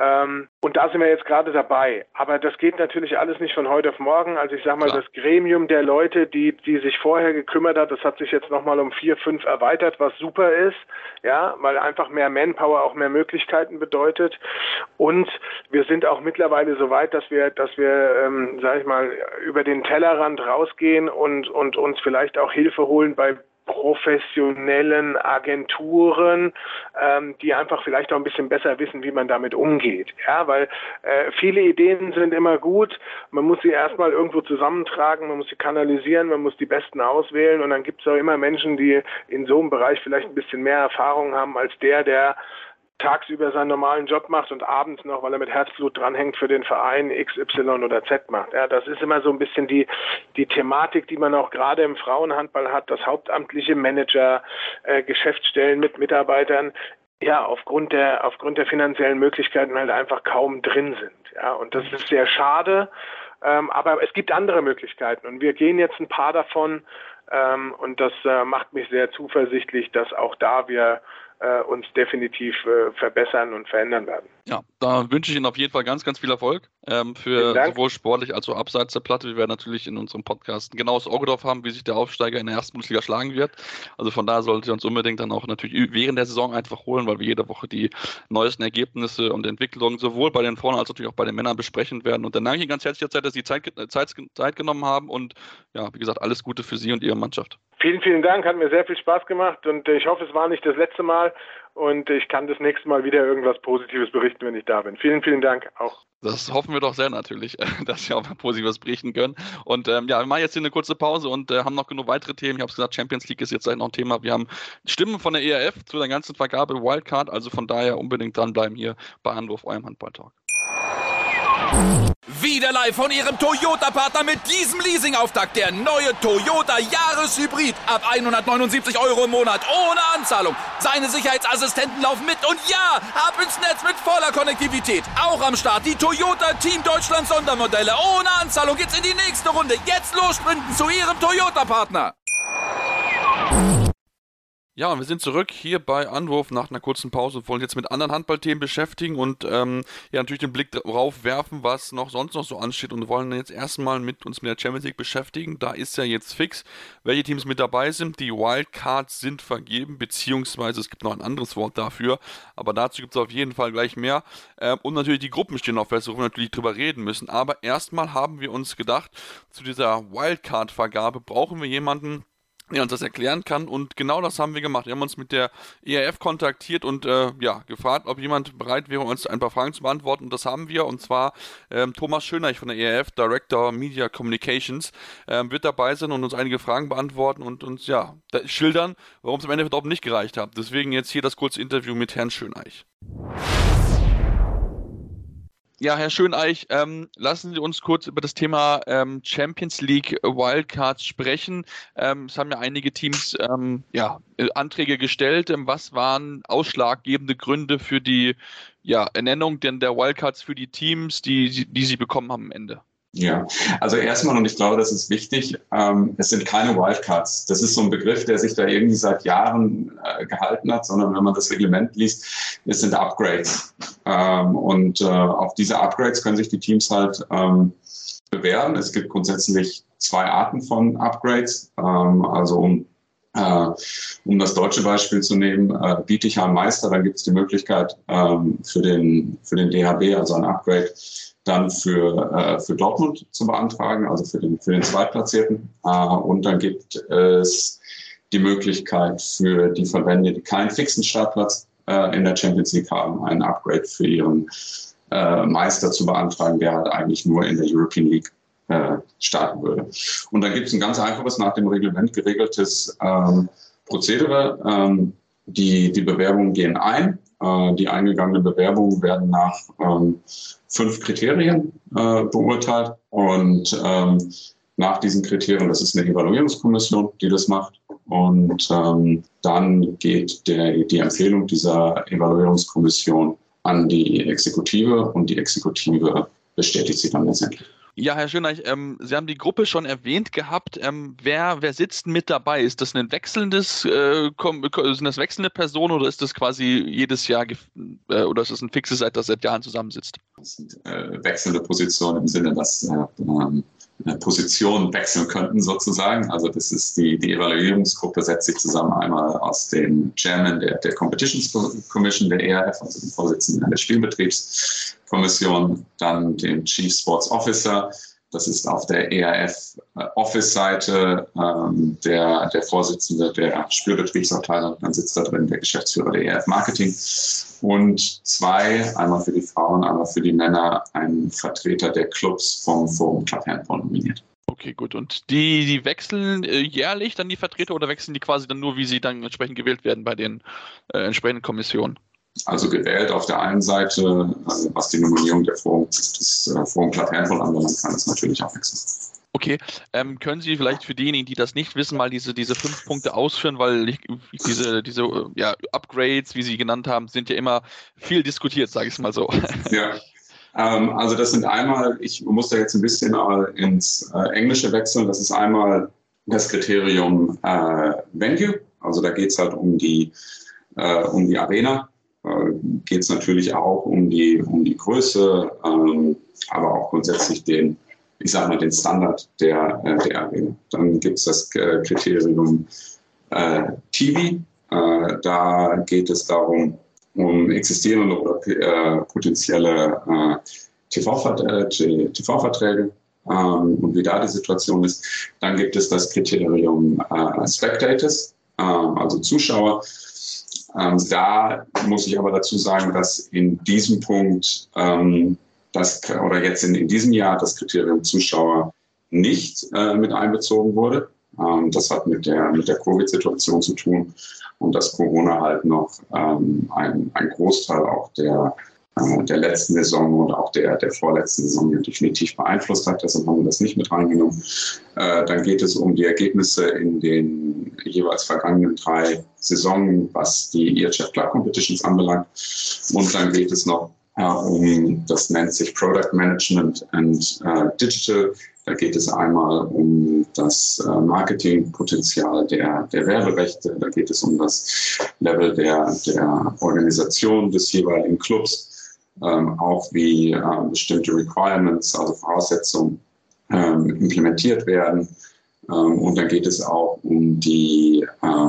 Und da sind wir jetzt gerade dabei. Aber das geht natürlich alles nicht von heute auf morgen. Also ich sage mal, das Gremium der Leute, die sich vorher gekümmert hat, das hat sich jetzt nochmal um 4, 5 erweitert, was super ist, ja, weil einfach mehr Manpower auch mehr Möglichkeiten bedeutet. Und wir sind auch mittlerweile so weit, dass wir sage ich mal, über den Tellerrand rausgehen und uns vielleicht auch Hilfe holen bei professionellen Agenturen, die einfach vielleicht auch ein bisschen besser wissen, wie man damit umgeht. Ja, weil viele Ideen sind immer gut. Man muss sie erstmal irgendwo zusammentragen, man muss sie kanalisieren, man muss die Besten auswählen und dann gibt es auch immer Menschen, die in so einem Bereich vielleicht ein bisschen mehr Erfahrung haben als der tagsüber seinen normalen Job macht und abends noch, weil er mit Herzblut dranhängt, für den Verein X, Y oder Z macht. Ja, das ist immer so ein bisschen die Thematik, die man auch gerade im Frauenhandball hat, dass hauptamtliche Manager, Geschäftsstellen mit Mitarbeitern, ja, aufgrund der finanziellen Möglichkeiten halt einfach kaum drin sind. Ja, und das ist sehr schade, aber es gibt andere Möglichkeiten und wir gehen jetzt ein paar davon und das macht mich sehr zuversichtlich, dass auch da wir uns definitiv verbessern und verändern werden. Ja, da wünsche ich Ihnen auf jeden Fall ganz, ganz viel Erfolg für sowohl sportlich als auch abseits der Platte. Wir werden natürlich in unserem Podcast ein genaues Auge drauf haben, wie sich der Aufsteiger in der ersten Bundesliga schlagen wird. Also von daher solltet ihr uns unbedingt dann auch natürlich während der Saison einfach holen, weil wir jede Woche die neuesten Ergebnisse und Entwicklungen sowohl bei den Frauen als natürlich auch bei den Männern besprechen werden. Und dann danke ich Ihnen ganz herzlich, dass Sie Zeit genommen haben und ja, wie gesagt, alles Gute für Sie und Ihre Mannschaft. Vielen, vielen Dank, hat mir sehr viel Spaß gemacht und ich hoffe, es war nicht das letzte Mal und ich kann das nächste Mal wieder irgendwas Positives berichten, wenn ich da bin. Vielen, vielen Dank auch. Das hoffen wir doch sehr natürlich, dass Sie auch mal Positives berichten können. Und ja, wir machen jetzt hier eine kurze Pause und haben noch genug weitere Themen. Ich habe es gesagt, Champions League ist jetzt noch ein Thema. Wir haben Stimmen von der ERF zu der ganzen Vergabe Wildcard, also von daher unbedingt dranbleiben hier bei Anwurf, eurem Handball-Talk. Wieder live von Ihrem Toyota-Partner mit diesem Leasing-Auftakt. Der neue Toyota Jahreshybrid. Ab 179 € im Monat. Ohne Anzahlung. Seine Sicherheitsassistenten laufen mit. Und ja, ab ins Netz mit voller Konnektivität. Auch am Start die Toyota Team Deutschland Sondermodelle. Ohne Anzahlung geht's in die nächste Runde. Jetzt los sprinten zu Ihrem Toyota-Partner. Ja, und wir sind zurück hier bei Anwurf nach einer kurzen Pause und wollen jetzt mit anderen Handballthemen beschäftigen und ja natürlich den Blick darauf werfen, was sonst noch so ansteht und wollen jetzt erstmal mit der Champions League beschäftigen. Da ist ja jetzt fix, welche Teams mit dabei sind. Die Wildcards sind vergeben, beziehungsweise es gibt noch ein anderes Wort dafür, aber dazu gibt es auf jeden Fall gleich mehr. Und natürlich die Gruppen stehen noch fest, worüber wir natürlich drüber reden müssen. Aber erstmal haben wir uns gedacht, zu dieser Wildcard-Vergabe brauchen wir jemanden, der uns das erklären kann und genau das haben wir gemacht. Wir haben uns mit der ERF kontaktiert und gefragt, ob jemand bereit wäre, uns ein paar Fragen zu beantworten und das haben wir und zwar Thomas Schöneich von der ERF, Director Media Communications, wird dabei sein und uns einige Fragen beantworten und uns schildern, warum es am Ende überhaupt nicht gereicht hat. Deswegen jetzt hier das kurze Interview mit Herrn Schöneich. Ja, Herr Schöneich, lassen Sie uns kurz über das Thema Champions League Wildcards sprechen. Es haben ja einige Teams Anträge gestellt. Was waren ausschlaggebende Gründe für die Ernennung der Wildcards für die Teams, die Sie bekommen haben am Ende? Ja, also erstmal, und ich glaube, das ist wichtig, es sind keine Wildcards. Das ist so ein Begriff, der sich da irgendwie seit Jahren gehalten hat, sondern wenn man das Reglement liest, es sind Upgrades. Auf diese Upgrades können sich die Teams halt bewerben. Es gibt grundsätzlich 2 Arten von Upgrades. Um das deutsche Beispiel zu nehmen, Bietigheim Meister, dann gibt es die Möglichkeit für den DHB, also ein Upgrade, dann für Dortmund zu beantragen, also für den Zweitplatzierten. Und dann gibt es die Möglichkeit für die Verbände, die keinen fixen Startplatz in der Champions League haben, einen Upgrade für ihren Meister zu beantragen, der halt eigentlich nur in der European League starten würde. Und dann gibt es ein ganz einfaches, nach dem Reglement geregeltes Prozedere. Die Bewerbungen gehen ein. Die eingegangenen Bewerbungen werden nach 5 Kriterien beurteilt. Und nach diesen Kriterien, das ist eine Evaluierungskommission, die das macht. Und dann geht die Empfehlung dieser Evaluierungskommission an die Exekutive und die Exekutive bestätigt sie dann letztendlich. Ja, Herr Schönreich, Sie haben die Gruppe schon erwähnt gehabt. Wer sitzt mit dabei? Ist das sind das wechselnde Personen oder ist das quasi jedes Jahr oder ist das ein fixes, das seit Jahren zusammensitzt? Das sind wechselnde Positionen im Sinne, dass Positionen wechseln könnten sozusagen. Also das ist die Evaluierungsgruppe setzt sich zusammen einmal aus dem Chairman der Competitions Commission, der ERF, also dem Vorsitzenden der Spielbetriebskommission, dann dem Chief Sports Officer. Das ist auf der ERF-Office-Seite der Vorsitzende der Spielbetriebsabteilung. Dann sitzt da drin der Geschäftsführer der ERF-Marketing. Und 2, einmal für die Frauen, einmal für die Männer, ein Vertreter der Clubs vom Forum Club Handball nominiert. Okay, gut. Und die wechseln jährlich dann die Vertreter oder wechseln die quasi dann nur, wie sie dann entsprechend gewählt werden bei den entsprechenden Kommissionen? Also gewählt auf der einen Seite, was die Nominierung des Forum Club Handball anbelangt, kann es natürlich auch wechseln. Okay, können Sie vielleicht für diejenigen, die das nicht wissen, mal diese 5 Punkte ausführen, weil diese Upgrades, wie Sie genannt haben, sind ja immer viel diskutiert, sage ich es mal so. Ja, also das sind einmal, ich muss da jetzt ein bisschen ins Englische wechseln, das ist einmal das Kriterium Venue, also da geht es halt um die Arena. Geht es natürlich auch um die Größe, aber auch grundsätzlich den Standard der Arena. Dann gibt es das Kriterium TV. Da geht es darum, um existierende oder potenzielle TV-Verträge und wie da die Situation ist. Dann gibt es das Kriterium Spectators, also Zuschauer. Da muss ich aber dazu sagen, dass in diesem Punkt jetzt in diesem Jahr das Kriterium Zuschauer nicht mit einbezogen wurde. Das hat mit der Covid-Situation zu tun und dass Corona halt noch ein Großteil auch der letzten Saison und auch der vorletzten Saison definitiv beeinflusst hat. Deshalb haben wir das nicht mit reingenommen. Dann geht es um die Ergebnisse in den jeweils vergangenen 3 Saisonen, was die EHF Club Competitions anbelangt. Und dann geht es noch das nennt sich Product Management and Digital. Da geht es einmal um das Marketingpotenzial der Werberechte. Da geht es um das Level der Organisation des jeweiligen Clubs. Auch wie bestimmte Requirements, also Voraussetzungen, implementiert werden. Und dann geht es auch um die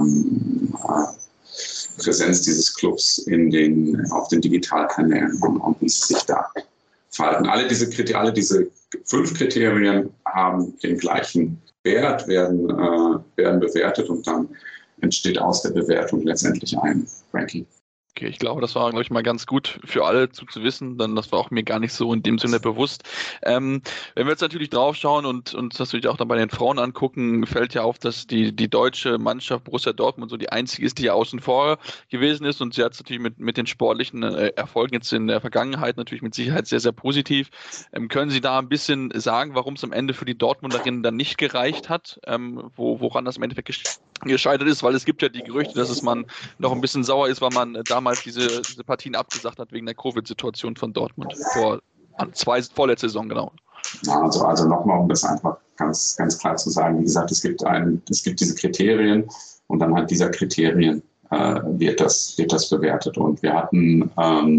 Präsenz dieses Clubs auf den Digitalkanälen und wie sie sich da verhalten. Alle diese 5 Kriterien haben den gleichen Wert, werden bewertet und dann entsteht aus der Bewertung letztendlich ein Ranking. Okay, ich glaube, das war, mal ganz gut für alle zu wissen, denn das war auch mir gar nicht so in dem Sinne bewusst. Wenn wir jetzt natürlich drauf schauen und uns natürlich auch dann bei den Frauen angucken, fällt ja auf, dass die deutsche Mannschaft Borussia Dortmund so die einzige ist, die ja außen vor gewesen ist und sie hat es natürlich mit den sportlichen Erfolgen jetzt in der Vergangenheit natürlich mit Sicherheit sehr, sehr positiv. Können Sie da ein bisschen sagen, warum es am Ende für die Dortmunderinnen dann nicht gereicht hat, woran das im Endeffekt gescheitert ist, weil es gibt ja die Gerüchte, dass man noch ein bisschen sauer ist, weil man damals diese Partien abgesagt hat wegen der Covid-Situation von Dortmund vorletzte Saison, genau. Ja, also nochmal, um das einfach ganz, ganz klar zu sagen, wie gesagt, es gibt diese Kriterien und anhand dieser Kriterien wird das bewertet und wir hatten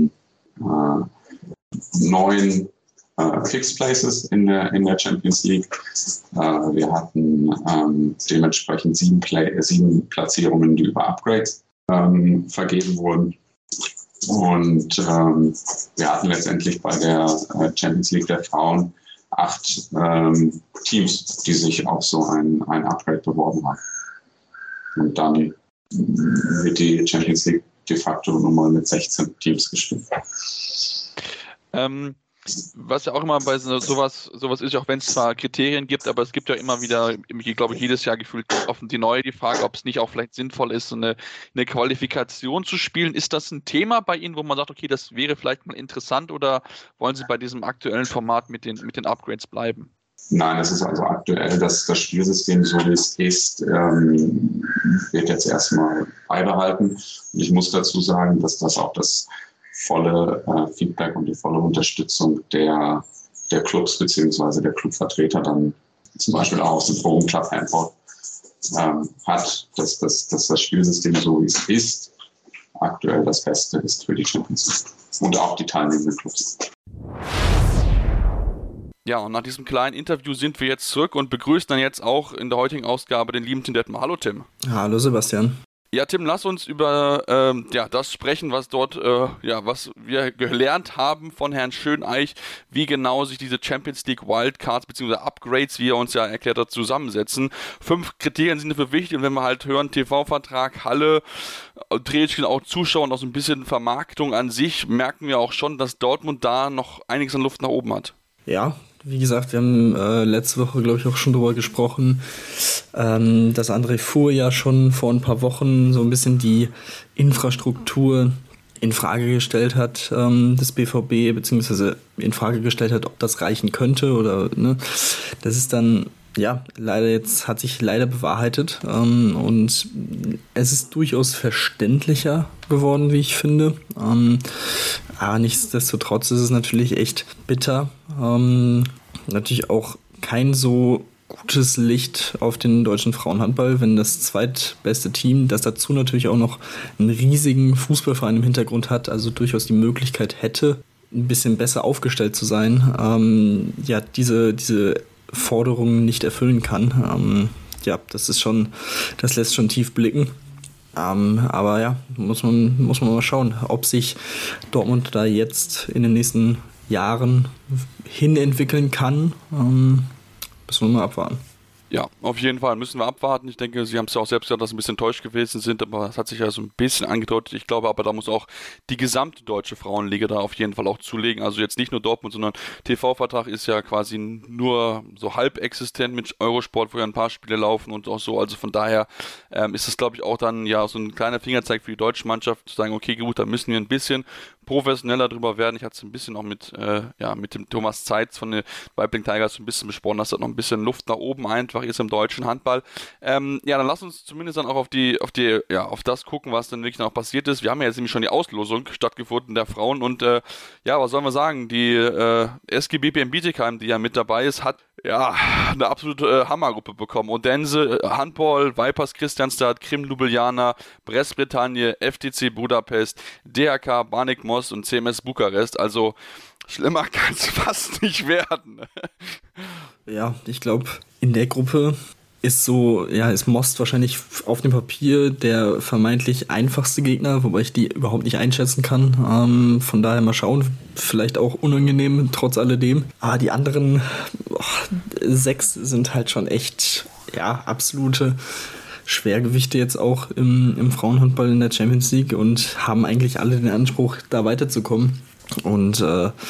9 Fixed Places in der Champions League. Wir hatten dementsprechend 7 Platzierungen, die über Upgrades vergeben wurden. Und wir hatten letztendlich bei der Champions League der Frauen 8 Teams, die sich auf so ein Upgrade beworben haben. Und dann wird die Champions League de facto nochmal mit 16 Teams gestimmt. Was ja auch immer bei sowas ist, auch wenn es zwar Kriterien gibt, aber es gibt ja immer wieder, glaube ich, jedes Jahr gefühlt offen die Frage, ob es nicht auch vielleicht sinnvoll ist, so eine Qualifikation zu spielen. Ist das ein Thema bei Ihnen, wo man sagt, okay, das wäre vielleicht mal interessant, oder wollen Sie bei diesem aktuellen Format mit den Upgrades bleiben? Nein, es ist also aktuell, das Spielsystem, so wie es ist, wird jetzt erstmal beibehalten. Und ich muss dazu sagen, dass das auch das volle Feedback und die volle Unterstützung der Clubs bzw. der Clubvertreter dann zum Beispiel auch aus dem Forum Club Handball hat, dass das Spielsystem, so wie es ist, aktuell das Beste ist für die Champions League und auch die teilnehmenden Clubs. Ja, und nach diesem kleinen Interview sind wir jetzt zurück und begrüßen dann jetzt auch in der heutigen Ausgabe den lieben Tim Detmer. Hallo Tim. Hallo Sebastian. Ja, Tim, lass uns über das sprechen, was dort, was wir gelernt haben von Herrn Schöneich, wie genau sich diese Champions League Wildcards bzw. Upgrades, wie er uns ja erklärt hat, zusammensetzen. 5 Kriterien sind dafür wichtig, und wenn wir halt hören, TV-Vertrag, Halle, Drehchen, auch Zuschauer und auch so ein bisschen Vermarktung an sich, merken wir auch schon, dass Dortmund da noch einiges an Luft nach oben hat. Ja, wie gesagt, wir haben letzte Woche, glaube ich, auch schon drüber gesprochen, dass André Fuhr ja schon vor ein paar Wochen so ein bisschen die Infrastruktur in Frage gestellt hat, des BVB, beziehungsweise in Frage gestellt hat, ob das reichen könnte oder, ne. Das ist dann, ja, hat sich leider bewahrheitet, und es ist durchaus verständlicher geworden, wie ich finde. Aber nichtsdestotrotz ist es natürlich echt bitter. Natürlich auch kein so gutes Licht auf den deutschen Frauenhandball, wenn das zweitbeste Team, das dazu natürlich auch noch einen riesigen Fußballverein im Hintergrund hat, also durchaus die Möglichkeit hätte, ein bisschen besser aufgestellt zu sein, diese Forderungen nicht erfüllen kann. Das lässt schon tief blicken. Aber ja, muss man mal schauen, ob sich Dortmund da jetzt in den nächsten Jahren hinentwickeln kann. Müssen wir mal abwarten. Ja, auf jeden Fall müssen wir abwarten. Ich denke, Sie haben es ja auch selbst gesagt, dass Sie ein bisschen enttäuscht gewesen sind, aber es hat sich ja so ein bisschen angedeutet. Ich glaube aber, da muss auch die gesamte deutsche Frauenliga da auf jeden Fall auch zulegen. Also jetzt nicht nur Dortmund, sondern TV-Vertrag ist ja quasi nur so halb existent mit Eurosport, wo ja ein paar Spiele laufen und auch so. Also von daher ist es, glaube ich, auch dann ja so ein kleiner Fingerzeig für die deutsche Mannschaft, zu sagen, okay, gut, da müssen wir ein bisschen professioneller drüber werden. Ich hatte es ein bisschen auch mit dem Thomas Zeitz von den Weibling Tigers ein bisschen besprochen, dass da noch ein bisschen Luft nach oben einfach ist im deutschen Handball. Dann lass uns zumindest dann auch auf das gucken, was dann wirklich noch passiert ist. Wir haben ja jetzt nämlich schon die Auslosung stattgefunden der Frauen, und was sollen wir sagen, die SG BPM Bietigheim, die ja mit dabei ist, hat eine absolute Hammergruppe bekommen. Odense, Handball, Vipers Kristianstad, Krim Ljubljana, Brest Bretagne, FTC Budapest, DHK Banik Most und CMS Bukarest. Also schlimmer kann es fast nicht werden. Ja, ich glaube, in der Gruppe ist Most wahrscheinlich auf dem Papier der vermeintlich einfachste Gegner, wobei ich die überhaupt nicht einschätzen kann. Von daher mal schauen, vielleicht auch unangenehm trotz alledem. Aber die anderen 6 sind halt schon echt absolute Schwergewichte jetzt auch im Frauenhandball in der Champions League und haben eigentlich alle den Anspruch, da weiterzukommen. Und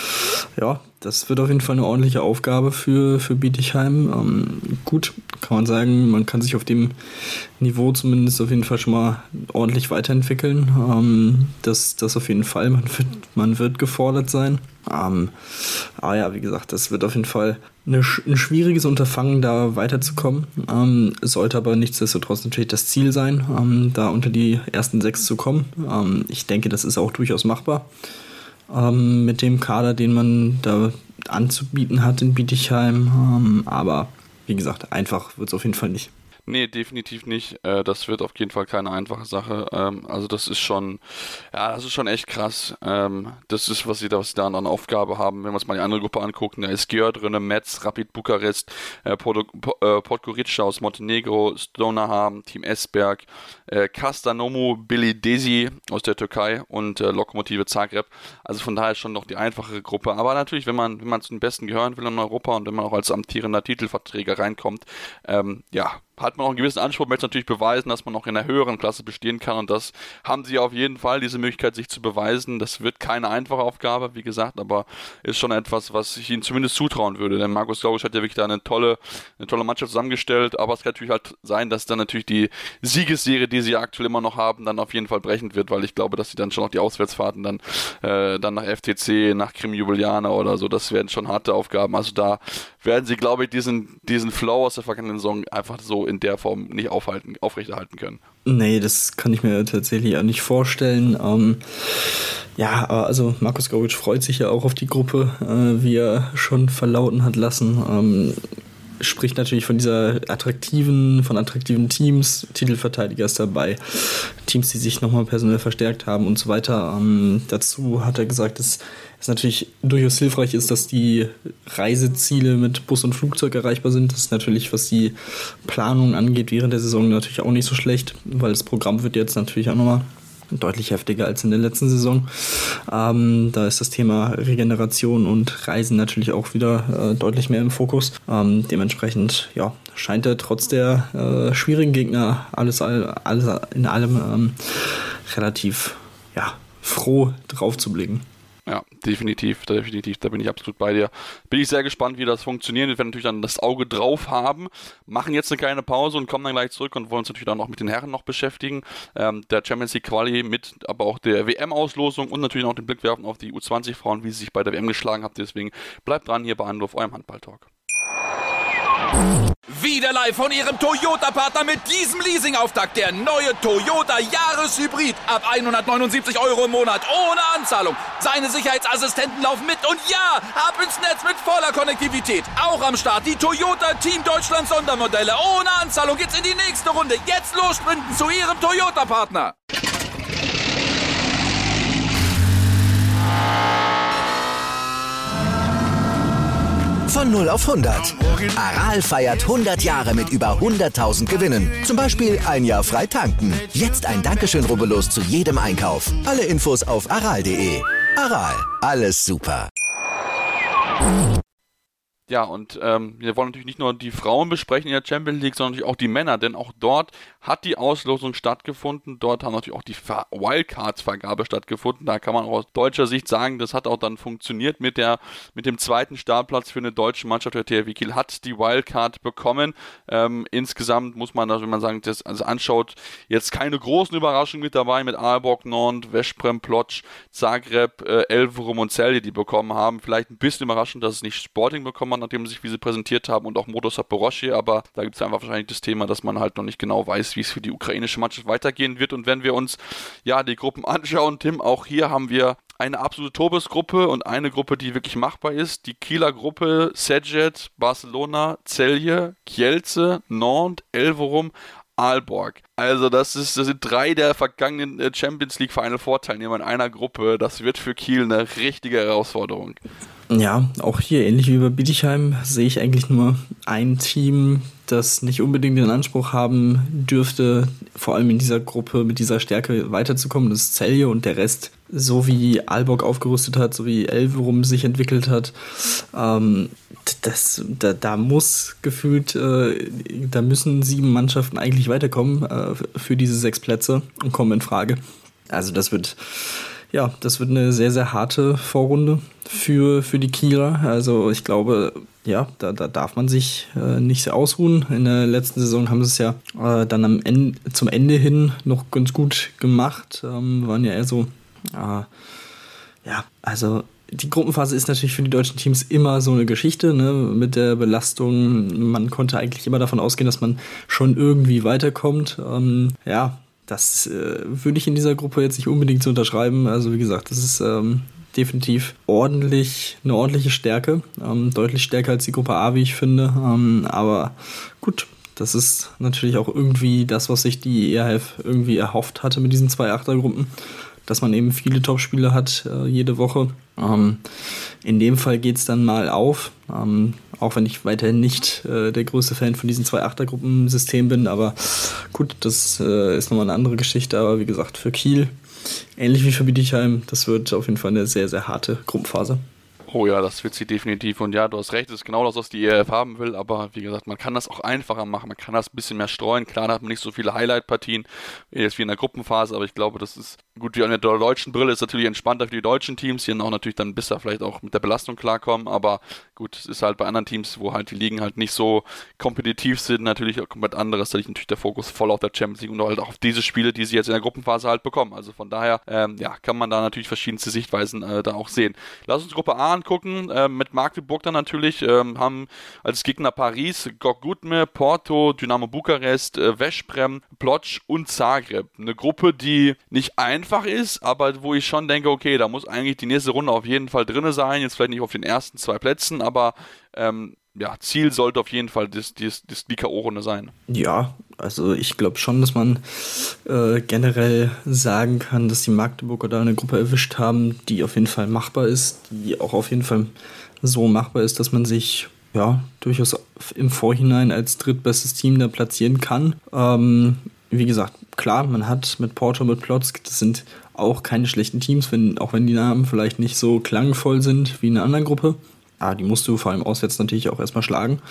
das wird auf jeden Fall eine ordentliche Aufgabe für Bietigheim. Gut, kann man sagen, man kann sich auf dem Niveau zumindest auf jeden Fall schon mal ordentlich weiterentwickeln. Das auf jeden Fall, man wird gefordert sein. Aber ja, wie gesagt, das wird auf jeden Fall ein schwieriges Unterfangen, da weiterzukommen. Sollte aber nichtsdestotrotz natürlich das Ziel sein, da unter die ersten 6 zu kommen. Ich denke, das ist auch durchaus machbar. Mit dem Kader, den man da anzubieten hat in Bietigheim. Aber wie gesagt, einfach wird es auf jeden Fall nicht. Nee, definitiv nicht. Das wird auf jeden Fall keine einfache Sache. Also das ist schon echt krass. Das ist, was sie da an Aufgabe haben. Wenn wir uns mal die andere Gruppe angucken, da ist Győr drin, Metz, Rapid Bukarest, Podgorica aus Montenegro, Stonaha, Team Esbjerg, Kastamonu Belediyesi aus der Türkei und Lokomotive Zagreb. Also von daher schon noch die einfachere Gruppe. Aber natürlich, wenn man zu den Besten gehören will in Europa und wenn man auch als amtierender Titelverträger reinkommt, hat man auch einen gewissen Anspruch, möchte natürlich beweisen, dass man noch in einer höheren Klasse bestehen kann, und das haben sie auf jeden Fall, diese Möglichkeit, sich zu beweisen. Das wird keine einfache Aufgabe, wie gesagt, aber ist schon etwas, was ich ihnen zumindest zutrauen würde, denn Markus Gaugisch hat ja wirklich da eine tolle Mannschaft zusammengestellt, aber es kann natürlich halt sein, dass dann natürlich die Siegesserie, die sie aktuell immer noch haben, dann auf jeden Fall brechend wird, weil ich glaube, dass sie dann schon noch die Auswärtsfahrten dann nach FTC, nach Krim Ljubljana oder so, das werden schon harte Aufgaben, also da werden sie, glaube ich, diesen Flow aus der vergangenen Saison einfach so in der Form nicht aufrechterhalten können. Nee, das kann ich mir tatsächlich auch nicht vorstellen. Also Markus Gaugisch freut sich ja auch auf die Gruppe, wie er schon verlauten hat lassen. Spricht natürlich von attraktiven Teams, Titelverteidiger ist dabei, Teams, die sich nochmal personell verstärkt haben und so weiter. Dazu hat er gesagt, dass es natürlich durchaus hilfreich ist, dass die Reiseziele mit Bus und Flugzeug erreichbar sind. Das ist natürlich, was die Planung angeht, während der Saison natürlich auch nicht so schlecht, weil das Programm wird jetzt natürlich auch nochmal deutlich heftiger als in der letzten Saison. Da ist das Thema Regeneration und Reisen natürlich auch wieder deutlich mehr im Fokus. Dementsprechend scheint er trotz der schwierigen Gegner alles in allem relativ froh drauf zu blicken. Ja, definitiv, da bin ich absolut bei dir. Bin ich sehr gespannt, wie das funktioniert. Wir werden natürlich dann das Auge drauf haben, machen jetzt eine kleine Pause und kommen dann gleich zurück und wollen uns natürlich dann auch mit den Herren noch beschäftigen. Der Champions League Quali mit, aber auch der WM-Auslosung und natürlich auch den Blick werfen auf die U20-Frauen, wie sie sich bei der WM geschlagen haben. Deswegen bleibt dran hier bei Anruf, eurem Handball-Talk. Wieder live von Ihrem Toyota-Partner mit diesem Leasing-Auftakt. Der neue Toyota Jahreshybrid. Ab 179 € im Monat. Ohne Anzahlung. Seine Sicherheitsassistenten laufen mit. Und ja, ab ins Netz mit voller Konnektivität. Auch am Start die Toyota Team Deutschland Sondermodelle. Ohne Anzahlung geht's in die nächste Runde. Jetzt los sprinten zu Ihrem Toyota-Partner. Von 0 auf 100. Aral feiert 100 Jahre mit über 100.000 Gewinnen. Zum Beispiel ein Jahr frei tanken. Jetzt ein Dankeschön, rubbellos zu jedem Einkauf. Alle Infos auf aral.de. Aral, alles super. Ja, und wir wollen natürlich nicht nur die Frauen besprechen in der Champions League, sondern natürlich auch die Männer, denn auch dort hat die Auslosung stattgefunden. Dort haben natürlich auch die Wildcards-Vergabe stattgefunden. Da kann man auch aus deutscher Sicht sagen, das hat auch dann funktioniert mit dem zweiten Startplatz für eine deutsche Mannschaft. Der THW Kiel hat die Wildcard bekommen. Insgesamt muss man, wenn man sagen, das also anschaut, jetzt keine großen Überraschungen mit dabei, mit Aalborg, Nantes, Veszprém, Plock, Zagreb, Elverum und Celje, die bekommen haben. Vielleicht ein bisschen überraschend, dass es nicht Sporting bekommen hat, nachdem sie präsentiert haben, und auch Motor Saporoschje, aber da gibt es einfach wahrscheinlich das Thema, dass man halt noch nicht genau weiß, wie es für die ukrainische Mannschaft weitergehen wird. Und wenn wir uns die Gruppen anschauen, Tim, auch hier haben wir eine absolute Todesgruppe und eine Gruppe, die wirklich machbar ist. Die Kieler Gruppe, Szeged, Barcelona, Celje, Kielce, Nantes, Elverum, Aalborg. Also das sind 3 der vergangenen Champions League Final Four Teilnehmer in einer Gruppe. Das wird für Kiel eine richtige Herausforderung. Ja, auch hier, ähnlich wie bei Bietigheim, sehe ich eigentlich nur ein Team, das nicht unbedingt den Anspruch haben dürfte, vor allem in dieser Gruppe mit dieser Stärke weiterzukommen. Das ist Celje, und der Rest, so wie Aalborg aufgerüstet hat, so wie Elverum sich entwickelt hat, da muss gefühlt, da müssen 7 Mannschaften eigentlich weiterkommen für diese 6 Plätze und kommen in Frage. Also das wird eine sehr, sehr harte Vorrunde für die Kieler. Also ich glaube, da darf man sich nicht sehr ausruhen. In der letzten Saison haben sie es ja dann zum Ende hin noch ganz gut gemacht. Waren ja eher so, also die Gruppenphase ist natürlich für die deutschen Teams immer so eine Geschichte, ne, mit der Belastung. Man konnte eigentlich immer davon ausgehen, dass man schon irgendwie weiterkommt. Das würde ich in dieser Gruppe jetzt nicht unbedingt so unterschreiben. Also wie gesagt, das ist definitiv eine ordentliche Stärke. Deutlich stärker als die Gruppe A, wie ich finde. Aber gut, das ist natürlich auch irgendwie das, was sich die EHF irgendwie erhofft hatte mit diesen 2 Achtergruppen. Dass man eben viele Topspiele hat jede Woche. In dem Fall geht es dann mal auf, auch wenn ich weiterhin nicht der größte Fan von diesen 2 Achtergruppensystem bin, aber gut, das ist nochmal eine andere Geschichte, aber wie gesagt, für Kiel, ähnlich wie für Bietigheim, das wird auf jeden Fall eine sehr, sehr harte Gruppenphase. Oh ja, das wird sie definitiv. Und ja, du hast recht, das ist genau das, was die ELF haben will. Aber wie gesagt, man kann das auch einfacher machen. Man kann das ein bisschen mehr streuen. Klar, da hat man nicht so viele Highlight-Partien jetzt wie in der Gruppenphase. Aber ich glaube, das ist gut. Wie an der deutschen Brille ist natürlich entspannter für die deutschen Teams. Hier auch natürlich dann besser vielleicht auch mit der Belastung klarkommen. Aber gut, es ist halt bei anderen Teams, wo halt die Ligen halt nicht so kompetitiv sind, natürlich auch komplett anderes. Da liegt natürlich der Fokus voll auf der Champions League und halt auch auf diese Spiele, die sie jetzt in der Gruppenphase halt bekommen. Also von daher, kann man da natürlich verschiedenste Sichtweisen da auch sehen. Lass uns Gruppe A angucken, mit Magdeburg dann natürlich, haben als Gegner Paris, GOG Gutme, Porto, Dynamo Bukarest, Veszprem, Plock und Zagreb. Eine Gruppe, die nicht einfach ist, aber wo ich schon denke, okay, da muss eigentlich die nächste Runde auf jeden Fall drin sein, jetzt vielleicht nicht auf den ersten 2 Plätzen, aber Ziel sollte auf jeden Fall die K.O.-Runde sein. Ja, also ich glaube schon, dass man generell sagen kann, dass die Magdeburger da eine Gruppe erwischt haben, die auf jeden Fall machbar ist, die auch auf jeden Fall so machbar ist, dass man sich durchaus im Vorhinein als drittbestes Team da platzieren kann. Wie gesagt, klar, man hat mit Porto, mit Plock, das sind auch keine schlechten Teams, auch wenn die Namen vielleicht nicht so klangvoll sind wie in einer anderen Gruppe. Die musst du vor allem auswärts natürlich auch erstmal schlagen.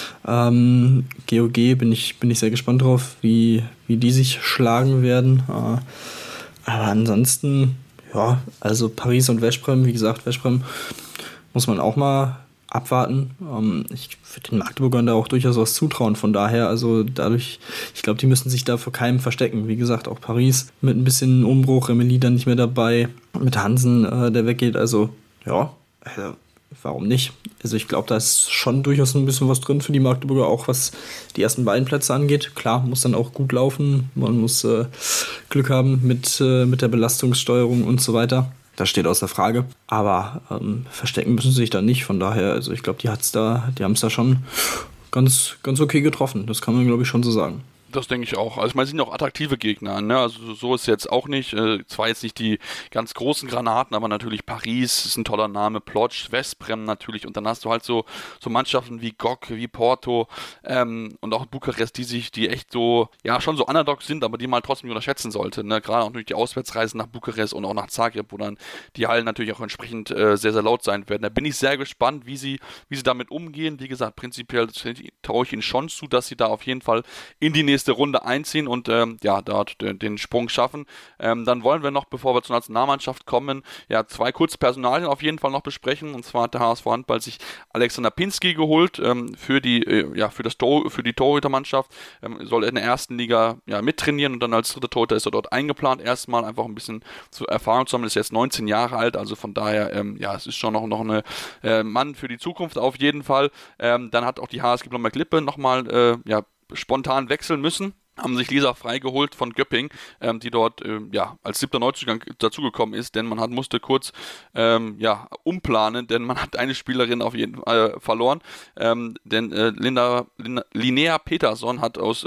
GOG bin ich sehr gespannt drauf, wie die sich schlagen werden. Aber ansonsten, also Paris und Veszprem, wie gesagt, Veszprem muss man auch mal abwarten. Ich würde den Magdeburgern da auch durchaus was zutrauen. Von daher, also dadurch, ich glaube, die müssen sich da vor keinem verstecken. Wie gesagt, auch Paris mit ein bisschen Umbruch, Emily dann nicht mehr dabei, mit Hansen, der weggeht. Also, warum nicht? Also ich glaube, da ist schon durchaus ein bisschen was drin für die Magdeburger, auch was die ersten beiden Plätze angeht. Klar, muss dann auch gut laufen, man muss Glück haben mit der Belastungssteuerung und so weiter. Das steht außer Frage. Aber verstecken müssen sie sich da nicht. Von daher, also ich glaube, die haben es da schon ganz, ganz okay getroffen. Das kann man, glaube ich, schon so sagen. Das denke ich auch. Also ich meine, es sind ja auch attraktive Gegner, ne? Also so ist jetzt auch nicht. Zwar jetzt nicht die ganz großen Granaten, aber natürlich Paris ist ein toller Name, Plock, Veszprem natürlich. Und dann hast du halt so Mannschaften wie GOG, wie Porto und auch Bukarest, die echt so, schon so Underdogs sind, aber die man trotzdem unterschätzen sollte, ne? Gerade auch durch die Auswärtsreisen nach Bukarest und auch nach Zagreb, wo dann die Hallen natürlich auch entsprechend sehr, sehr laut sein werden. Da bin ich sehr gespannt, wie sie damit umgehen. Wie gesagt, prinzipiell traue ich ihnen schon zu, dass sie da auf jeden Fall in die nächste Runde einziehen und dort den Sprung schaffen. Dann wollen wir noch, bevor wir zur Nationalmannschaft kommen, 2 Kurzpersonalien auf jeden Fall noch besprechen. Und zwar hat der HSV Handball sich Alexander Pinsky geholt für die Torhütermannschaft. Soll in der ersten Liga mittrainieren und dann als dritter Torhüter ist er dort eingeplant. Erstmal einfach ein bisschen zur Erfahrung zu sammeln. Ist jetzt 19 Jahre alt, also von daher es ist schon noch eine Mann für die Zukunft auf jeden Fall. Dann hat auch die HSG Blomberg-Lippe nochmal spontan wechseln müssen, haben sich Lisa freigeholt von Göpping, die dort als 7. Neuzugang dazugekommen ist, denn man musste kurz umplanen, denn man hat eine Spielerin auf jeden Fall verloren, denn Linnea Peterson hat aus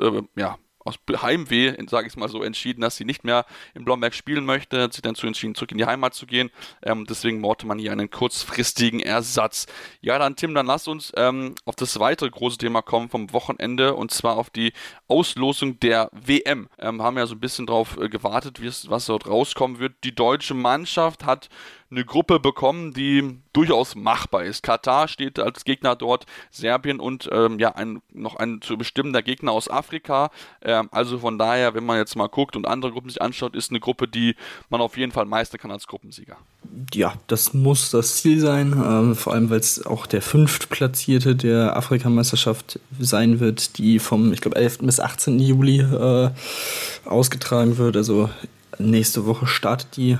Heimweh, sage ich es mal so, entschieden, dass sie nicht mehr in Blomberg spielen möchte, hat sich dann entschieden, zurück in die Heimat zu gehen. Deswegen brauchte man hier einen kurzfristigen Ersatz. Ja, dann Tim, dann lass uns auf das weitere große Thema kommen vom Wochenende, und zwar auf die Auslosung der WM. Haben ja so ein bisschen drauf gewartet, was dort rauskommen wird. Die deutsche Mannschaft hat eine Gruppe bekommen, die durchaus machbar ist. Katar steht als Gegner dort, Serbien und noch ein zu bestimmender Gegner aus Afrika. Also von daher, wenn man jetzt mal guckt und andere Gruppen sich anschaut, ist eine Gruppe, die man auf jeden Fall meistern kann als Gruppensieger. Ja, das muss das Ziel sein, vor allem weil es auch der 5. Platzierte der Afrikameisterschaft sein wird, die vom, ich glaube, 11. bis 18. Juli ausgetragen wird. Also nächste Woche startet die.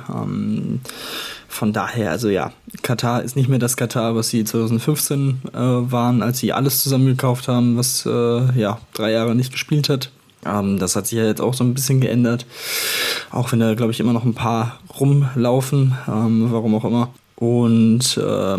Von daher, also Katar ist nicht mehr das Katar, was sie 2015 waren, als sie alles zusammengekauft haben, was 3 Jahre nicht gespielt hat. Das hat sich ja jetzt auch so ein bisschen geändert, auch wenn da, glaube ich, immer noch ein paar rumlaufen, warum auch immer. Und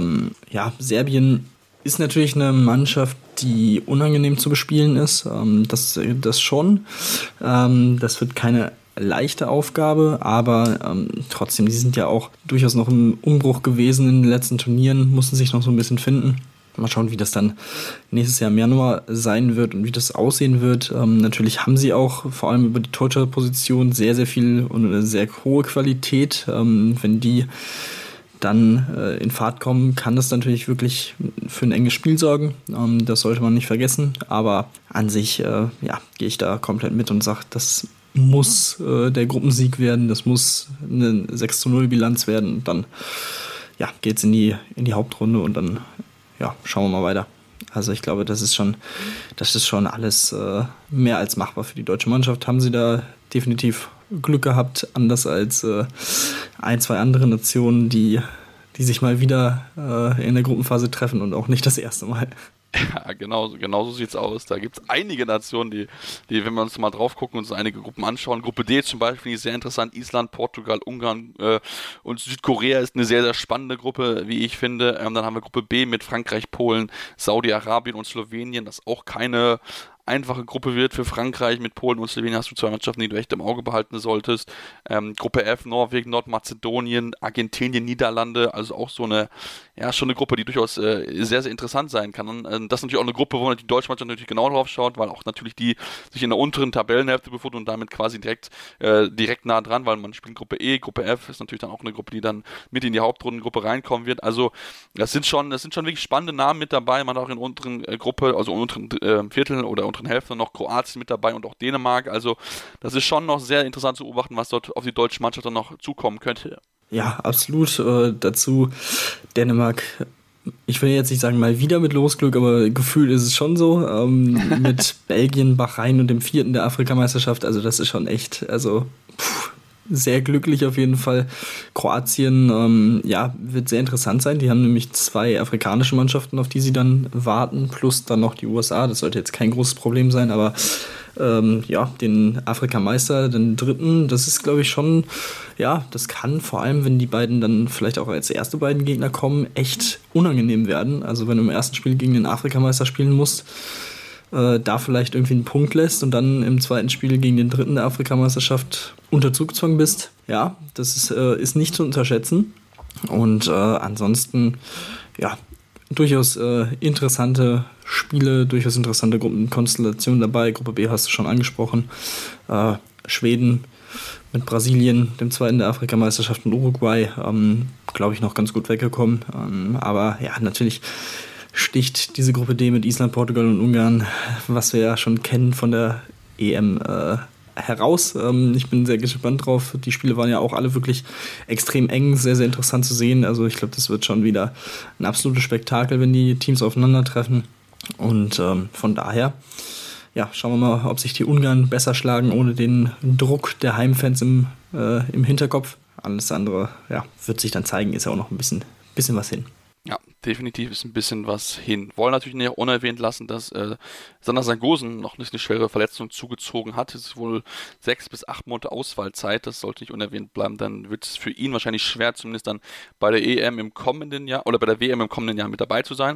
Serbien ist natürlich eine Mannschaft, die unangenehm zu bespielen ist, das schon. Das wird keine leichte Aufgabe, aber trotzdem, die sind ja auch durchaus noch im Umbruch gewesen in den letzten Turnieren, mussten sich noch so ein bisschen finden. Mal schauen, wie das dann nächstes Jahr im Januar sein wird und wie das aussehen wird. Natürlich haben sie auch vor allem über die Torhüterposition sehr, sehr viel und eine sehr hohe Qualität. Wenn die dann in Fahrt kommen, kann das natürlich wirklich für ein enges Spiel sorgen. Das sollte man nicht vergessen. Aber an sich gehe ich da komplett mit und sage, das muss der Gruppensieg werden, das muss eine 6-0 Bilanz werden. Und dann geht's in die Hauptrunde und dann schauen wir mal weiter. Also ich glaube, das ist schon alles mehr als machbar für die deutsche Mannschaft. Haben sie da definitiv Glück gehabt, anders als ein, zwei andere Nationen, die sich mal wieder in der Gruppenphase treffen und auch nicht das erste Mal. Ja, genau so sieht's aus. Da gibt es einige Nationen, die, wenn wir uns mal drauf gucken und uns einige Gruppen anschauen. Gruppe D zum Beispiel, finde ich sehr interessant. Island, Portugal, Ungarn und Südkorea ist eine sehr, sehr spannende Gruppe, wie ich finde. Dann haben wir Gruppe B mit Frankreich, Polen, Saudi-Arabien und Slowenien, das auch keine einfache Gruppe wird für Frankreich. Mit Polen und Slowenien hast du zwei Mannschaften, die du echt im Auge behalten solltest. Gruppe F, Norwegen, Nordmazedonien, Argentinien, Niederlande, also auch so eine, schon eine Gruppe, die durchaus sehr, sehr interessant sein kann. Und das ist natürlich auch eine Gruppe, wo die deutsche Mannschaft natürlich genau drauf schaut, weil auch natürlich die sich in der unteren Tabellenhälfte befinden und damit quasi direkt nah dran, weil man spielt in Gruppe E, Gruppe F ist natürlich dann auch eine Gruppe, die dann mit in die Hauptrundengruppe reinkommen wird. Also das sind schon wirklich spannende Namen mit dabei. Man hat auch in der unteren Gruppe, also im unteren Viertel oder unteren Hälfte noch Kroatien mit dabei und auch Dänemark. Also das ist schon noch sehr interessant zu beobachten, was dort auf die deutsche Mannschaft dann noch zukommen könnte. Ja, absolut. Dazu Dänemark, ich will jetzt nicht sagen mal wieder mit Losglück, aber gefühlt ist es schon so. Mit Belgien, Bahrain und dem 4. der Afrikameisterschaft. Also das ist schon echt, sehr glücklich auf jeden Fall. Kroatien, wird sehr interessant sein. Die haben nämlich 2 afrikanische Mannschaften, auf die sie dann warten, plus dann noch die USA. Das sollte jetzt kein großes Problem sein, aber den Afrikameister, den 3., das ist, glaube ich, schon, das kann vor allem, wenn die beiden dann vielleicht auch als erste beiden Gegner kommen, echt unangenehm werden. Also wenn du im ersten Spiel gegen den Afrikameister spielen musst, da vielleicht irgendwie einen Punkt lässt und dann im zweiten Spiel gegen den 3. der Afrikameisterschaft unter Zugzwang bist. Ja, das ist nicht zu unterschätzen. Und ansonsten, durchaus interessante Spiele, durchaus interessante Gruppenkonstellationen dabei. Gruppe B hast du schon angesprochen. Schweden mit Brasilien, dem 2. der Afrikameisterschaft und Uruguay, glaube ich, noch ganz gut weggekommen. Aber natürlich sticht diese Gruppe D mit Island, Portugal und Ungarn, was wir ja schon kennen von der EM, heraus. Ich bin sehr gespannt drauf. Die Spiele waren ja auch alle wirklich extrem eng, sehr, sehr interessant zu sehen. Also ich glaube, das wird schon wieder ein absolutes Spektakel, wenn die Teams aufeinandertreffen. Und von daher, schauen wir mal, ob sich die Ungarn besser schlagen, ohne den Druck der Heimfans im Hinterkopf. Alles andere, wird sich dann zeigen, ist ja auch noch ein bisschen was hin. Ja, definitiv ist ein bisschen was hin. Wollen natürlich nicht unerwähnt lassen, dass Sander Sargosen noch nicht eine schwere Verletzung zugezogen hat. Es ist wohl 6 bis 8 Monate Ausfallzeit. Das sollte nicht unerwähnt bleiben. Dann wird es für ihn wahrscheinlich schwer, zumindest dann bei der EM im kommenden Jahr oder bei der WM im kommenden Jahr mit dabei zu sein.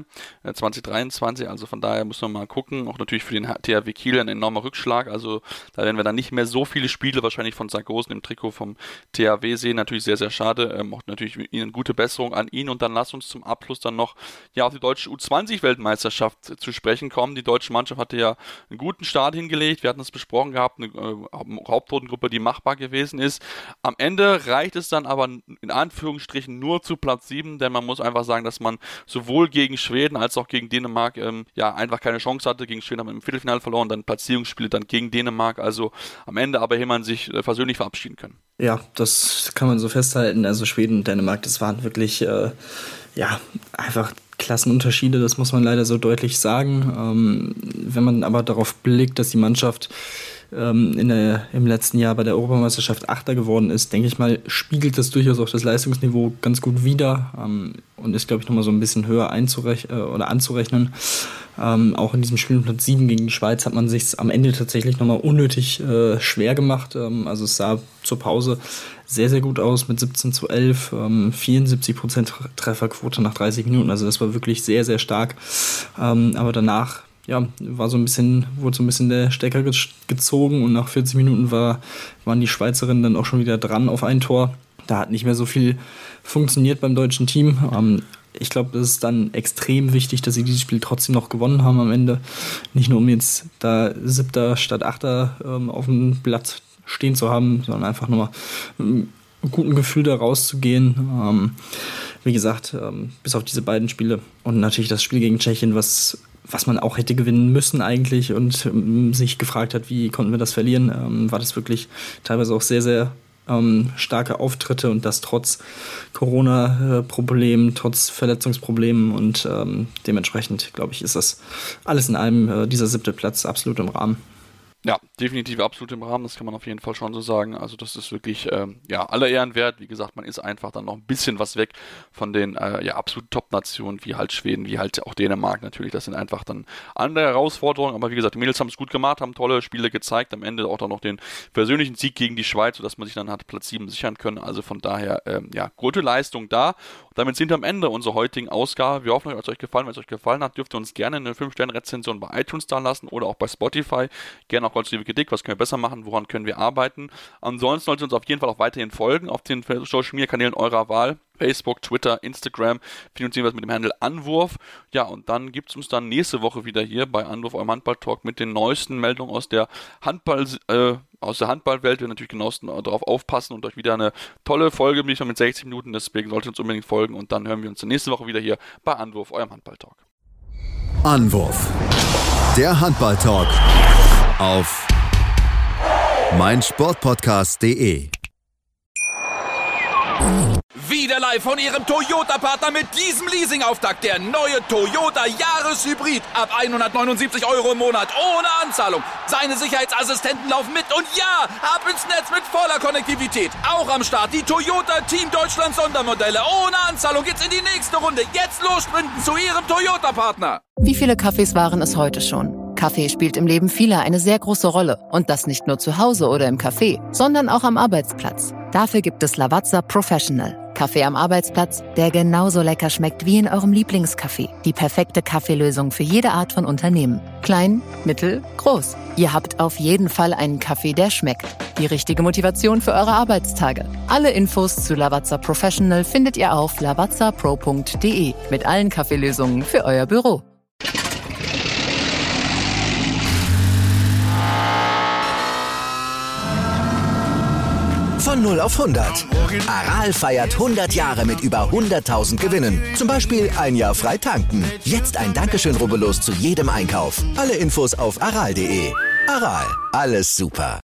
2023. Also von daher muss man mal gucken. Auch natürlich für den THW Kiel ein enormer Rückschlag. Also da werden wir dann nicht mehr so viele Spiele wahrscheinlich von Sargosen im Trikot vom THW sehen. Natürlich sehr, sehr schade. Auch natürlich Ihnen gute Besserung an ihn. Und dann lasst uns zum Abschluss dann noch auf die deutsche U20-Weltmeisterschaft zu sprechen kommen. Die deutsche Mannschaft hatte ja einen guten Start hingelegt. Wir hatten es besprochen gehabt, eine Hauptrundengruppe, die machbar gewesen ist. Am Ende reicht es dann aber in Anführungsstrichen nur zu Platz 7, denn man muss einfach sagen, dass man sowohl gegen Schweden als auch gegen Dänemark einfach keine Chance hatte. Gegen Schweden haben wir im Viertelfinale verloren, dann Platzierungsspiele dann gegen Dänemark. Also am Ende aber hätte man sich persönlich verabschieden können. Ja, das kann man so festhalten. Also Schweden und Dänemark, das waren wirklich einfach Klassenunterschiede, das muss man leider so deutlich sagen. Wenn man aber darauf blickt, dass die Mannschaft im letzten Jahr bei der Europameisterschaft Achter geworden ist, denke ich mal, spiegelt das durchaus auch das Leistungsniveau ganz gut wider und ist, glaube ich, nochmal so ein bisschen höher anzurechnen. Auch in diesem Spiel Platz 7 gegen die Schweiz hat man sich am Ende tatsächlich nochmal unnötig schwer gemacht. Also es sah zur Pause sehr, sehr gut aus mit 17:11, 74% Trefferquote nach 30 Minuten. Also das war wirklich sehr, sehr stark. Aber danach wurde so ein bisschen der Stecker gezogen und nach 40 Minuten waren die Schweizerinnen dann auch schon wieder dran auf ein Tor. Da hat nicht mehr so viel funktioniert beim deutschen Team. Ich glaube, das ist dann extrem wichtig, dass sie dieses Spiel trotzdem noch gewonnen haben am Ende. Nicht nur, um jetzt da 7. statt 8. auf dem Blatt stehen zu haben, sondern einfach nochmal mit einem guten Gefühl da rauszugehen. wie gesagt, bis auf diese beiden Spiele und natürlich das Spiel gegen Tschechien, was man auch hätte gewinnen müssen eigentlich und sich gefragt hat, wie konnten wir das verlieren, war das wirklich teilweise auch sehr, sehr starke Auftritte und das trotz Corona-Problemen, trotz Verletzungsproblemen und dementsprechend, glaube ich, ist das alles in allem, dieser 7. Platz absolut im Rahmen. Ja, definitiv absolut im Rahmen, das kann man auf jeden Fall schon so sagen. Also das ist wirklich aller Ehren wert. Wie gesagt, man ist einfach dann noch ein bisschen was weg von den absoluten Top-Nationen, wie halt Schweden, wie halt auch Dänemark natürlich. Das sind einfach dann andere Herausforderungen. Aber wie gesagt, die Mädels haben es gut gemacht, haben tolle Spiele gezeigt. Am Ende auch dann noch den persönlichen Sieg gegen die Schweiz, sodass man sich dann hat Platz 7 sichern können. Also von daher, gute Leistung da. Und damit sind wir am Ende unserer heutigen Ausgabe. Wir hoffen, es hat euch gefallen. Wenn es euch gefallen hat, dürft ihr uns gerne eine 5-Sterne-Rezension bei iTunes da lassen oder auch bei Spotify. Gerne auch konstruktive Kritik, was können wir besser machen, woran können wir arbeiten. Ansonsten solltet ihr uns auf jeden Fall auch weiterhin folgen auf den Social-Media-Kanälen eurer Wahl. Facebook, Twitter, Instagram, finden uns mit dem Handle Anwurf. Ja, und dann gibt es uns dann nächste Woche wieder hier bei Anwurf, eurem Handball-Talk mit den neuesten Meldungen aus der Handballwelt. Wir natürlich genauestens darauf aufpassen und euch wieder eine tolle Folge mit 60 Minuten. Deswegen solltet ihr uns unbedingt folgen und dann hören wir uns nächste Woche wieder hier bei Anwurf, eurem Handball-Talk. Anwurf. Der Handball-Talk auf meinsportpodcast.de. Wieder live von Ihrem Toyota-Partner mit diesem Leasing-Auftakt. Der neue Toyota Jahreshybrid. Ab 179 € im Monat. Ohne Anzahlung. Seine Sicherheitsassistenten laufen mit. Und ja, ab ins Netz mit voller Konnektivität. Auch am Start die Toyota Team Deutschland Sondermodelle. Ohne Anzahlung geht's in die nächste Runde. Jetzt los sprinten zu Ihrem Toyota-Partner. Wie viele Kaffees waren es heute schon? Kaffee spielt im Leben vieler eine sehr große Rolle. Und das nicht nur zu Hause oder im Café, sondern auch am Arbeitsplatz. Dafür gibt es Lavazza Professional. Kaffee am Arbeitsplatz, der genauso lecker schmeckt wie in eurem Lieblingscafé. Die perfekte Kaffeelösung für jede Art von Unternehmen. Klein, mittel, groß. Ihr habt auf jeden Fall einen Kaffee, der schmeckt. Die richtige Motivation für eure Arbeitstage. Alle Infos zu Lavazza Professional findet ihr auf lavazzapro.de. Mit allen Kaffeelösungen für euer Büro. Von 0 auf 100. Aral feiert 100 Jahre mit über 100.000 Gewinnen. Zum Beispiel ein Jahr frei tanken. Jetzt ein Dankeschön, rubbellos zu jedem Einkauf. Alle Infos auf aral.de. Aral, alles super.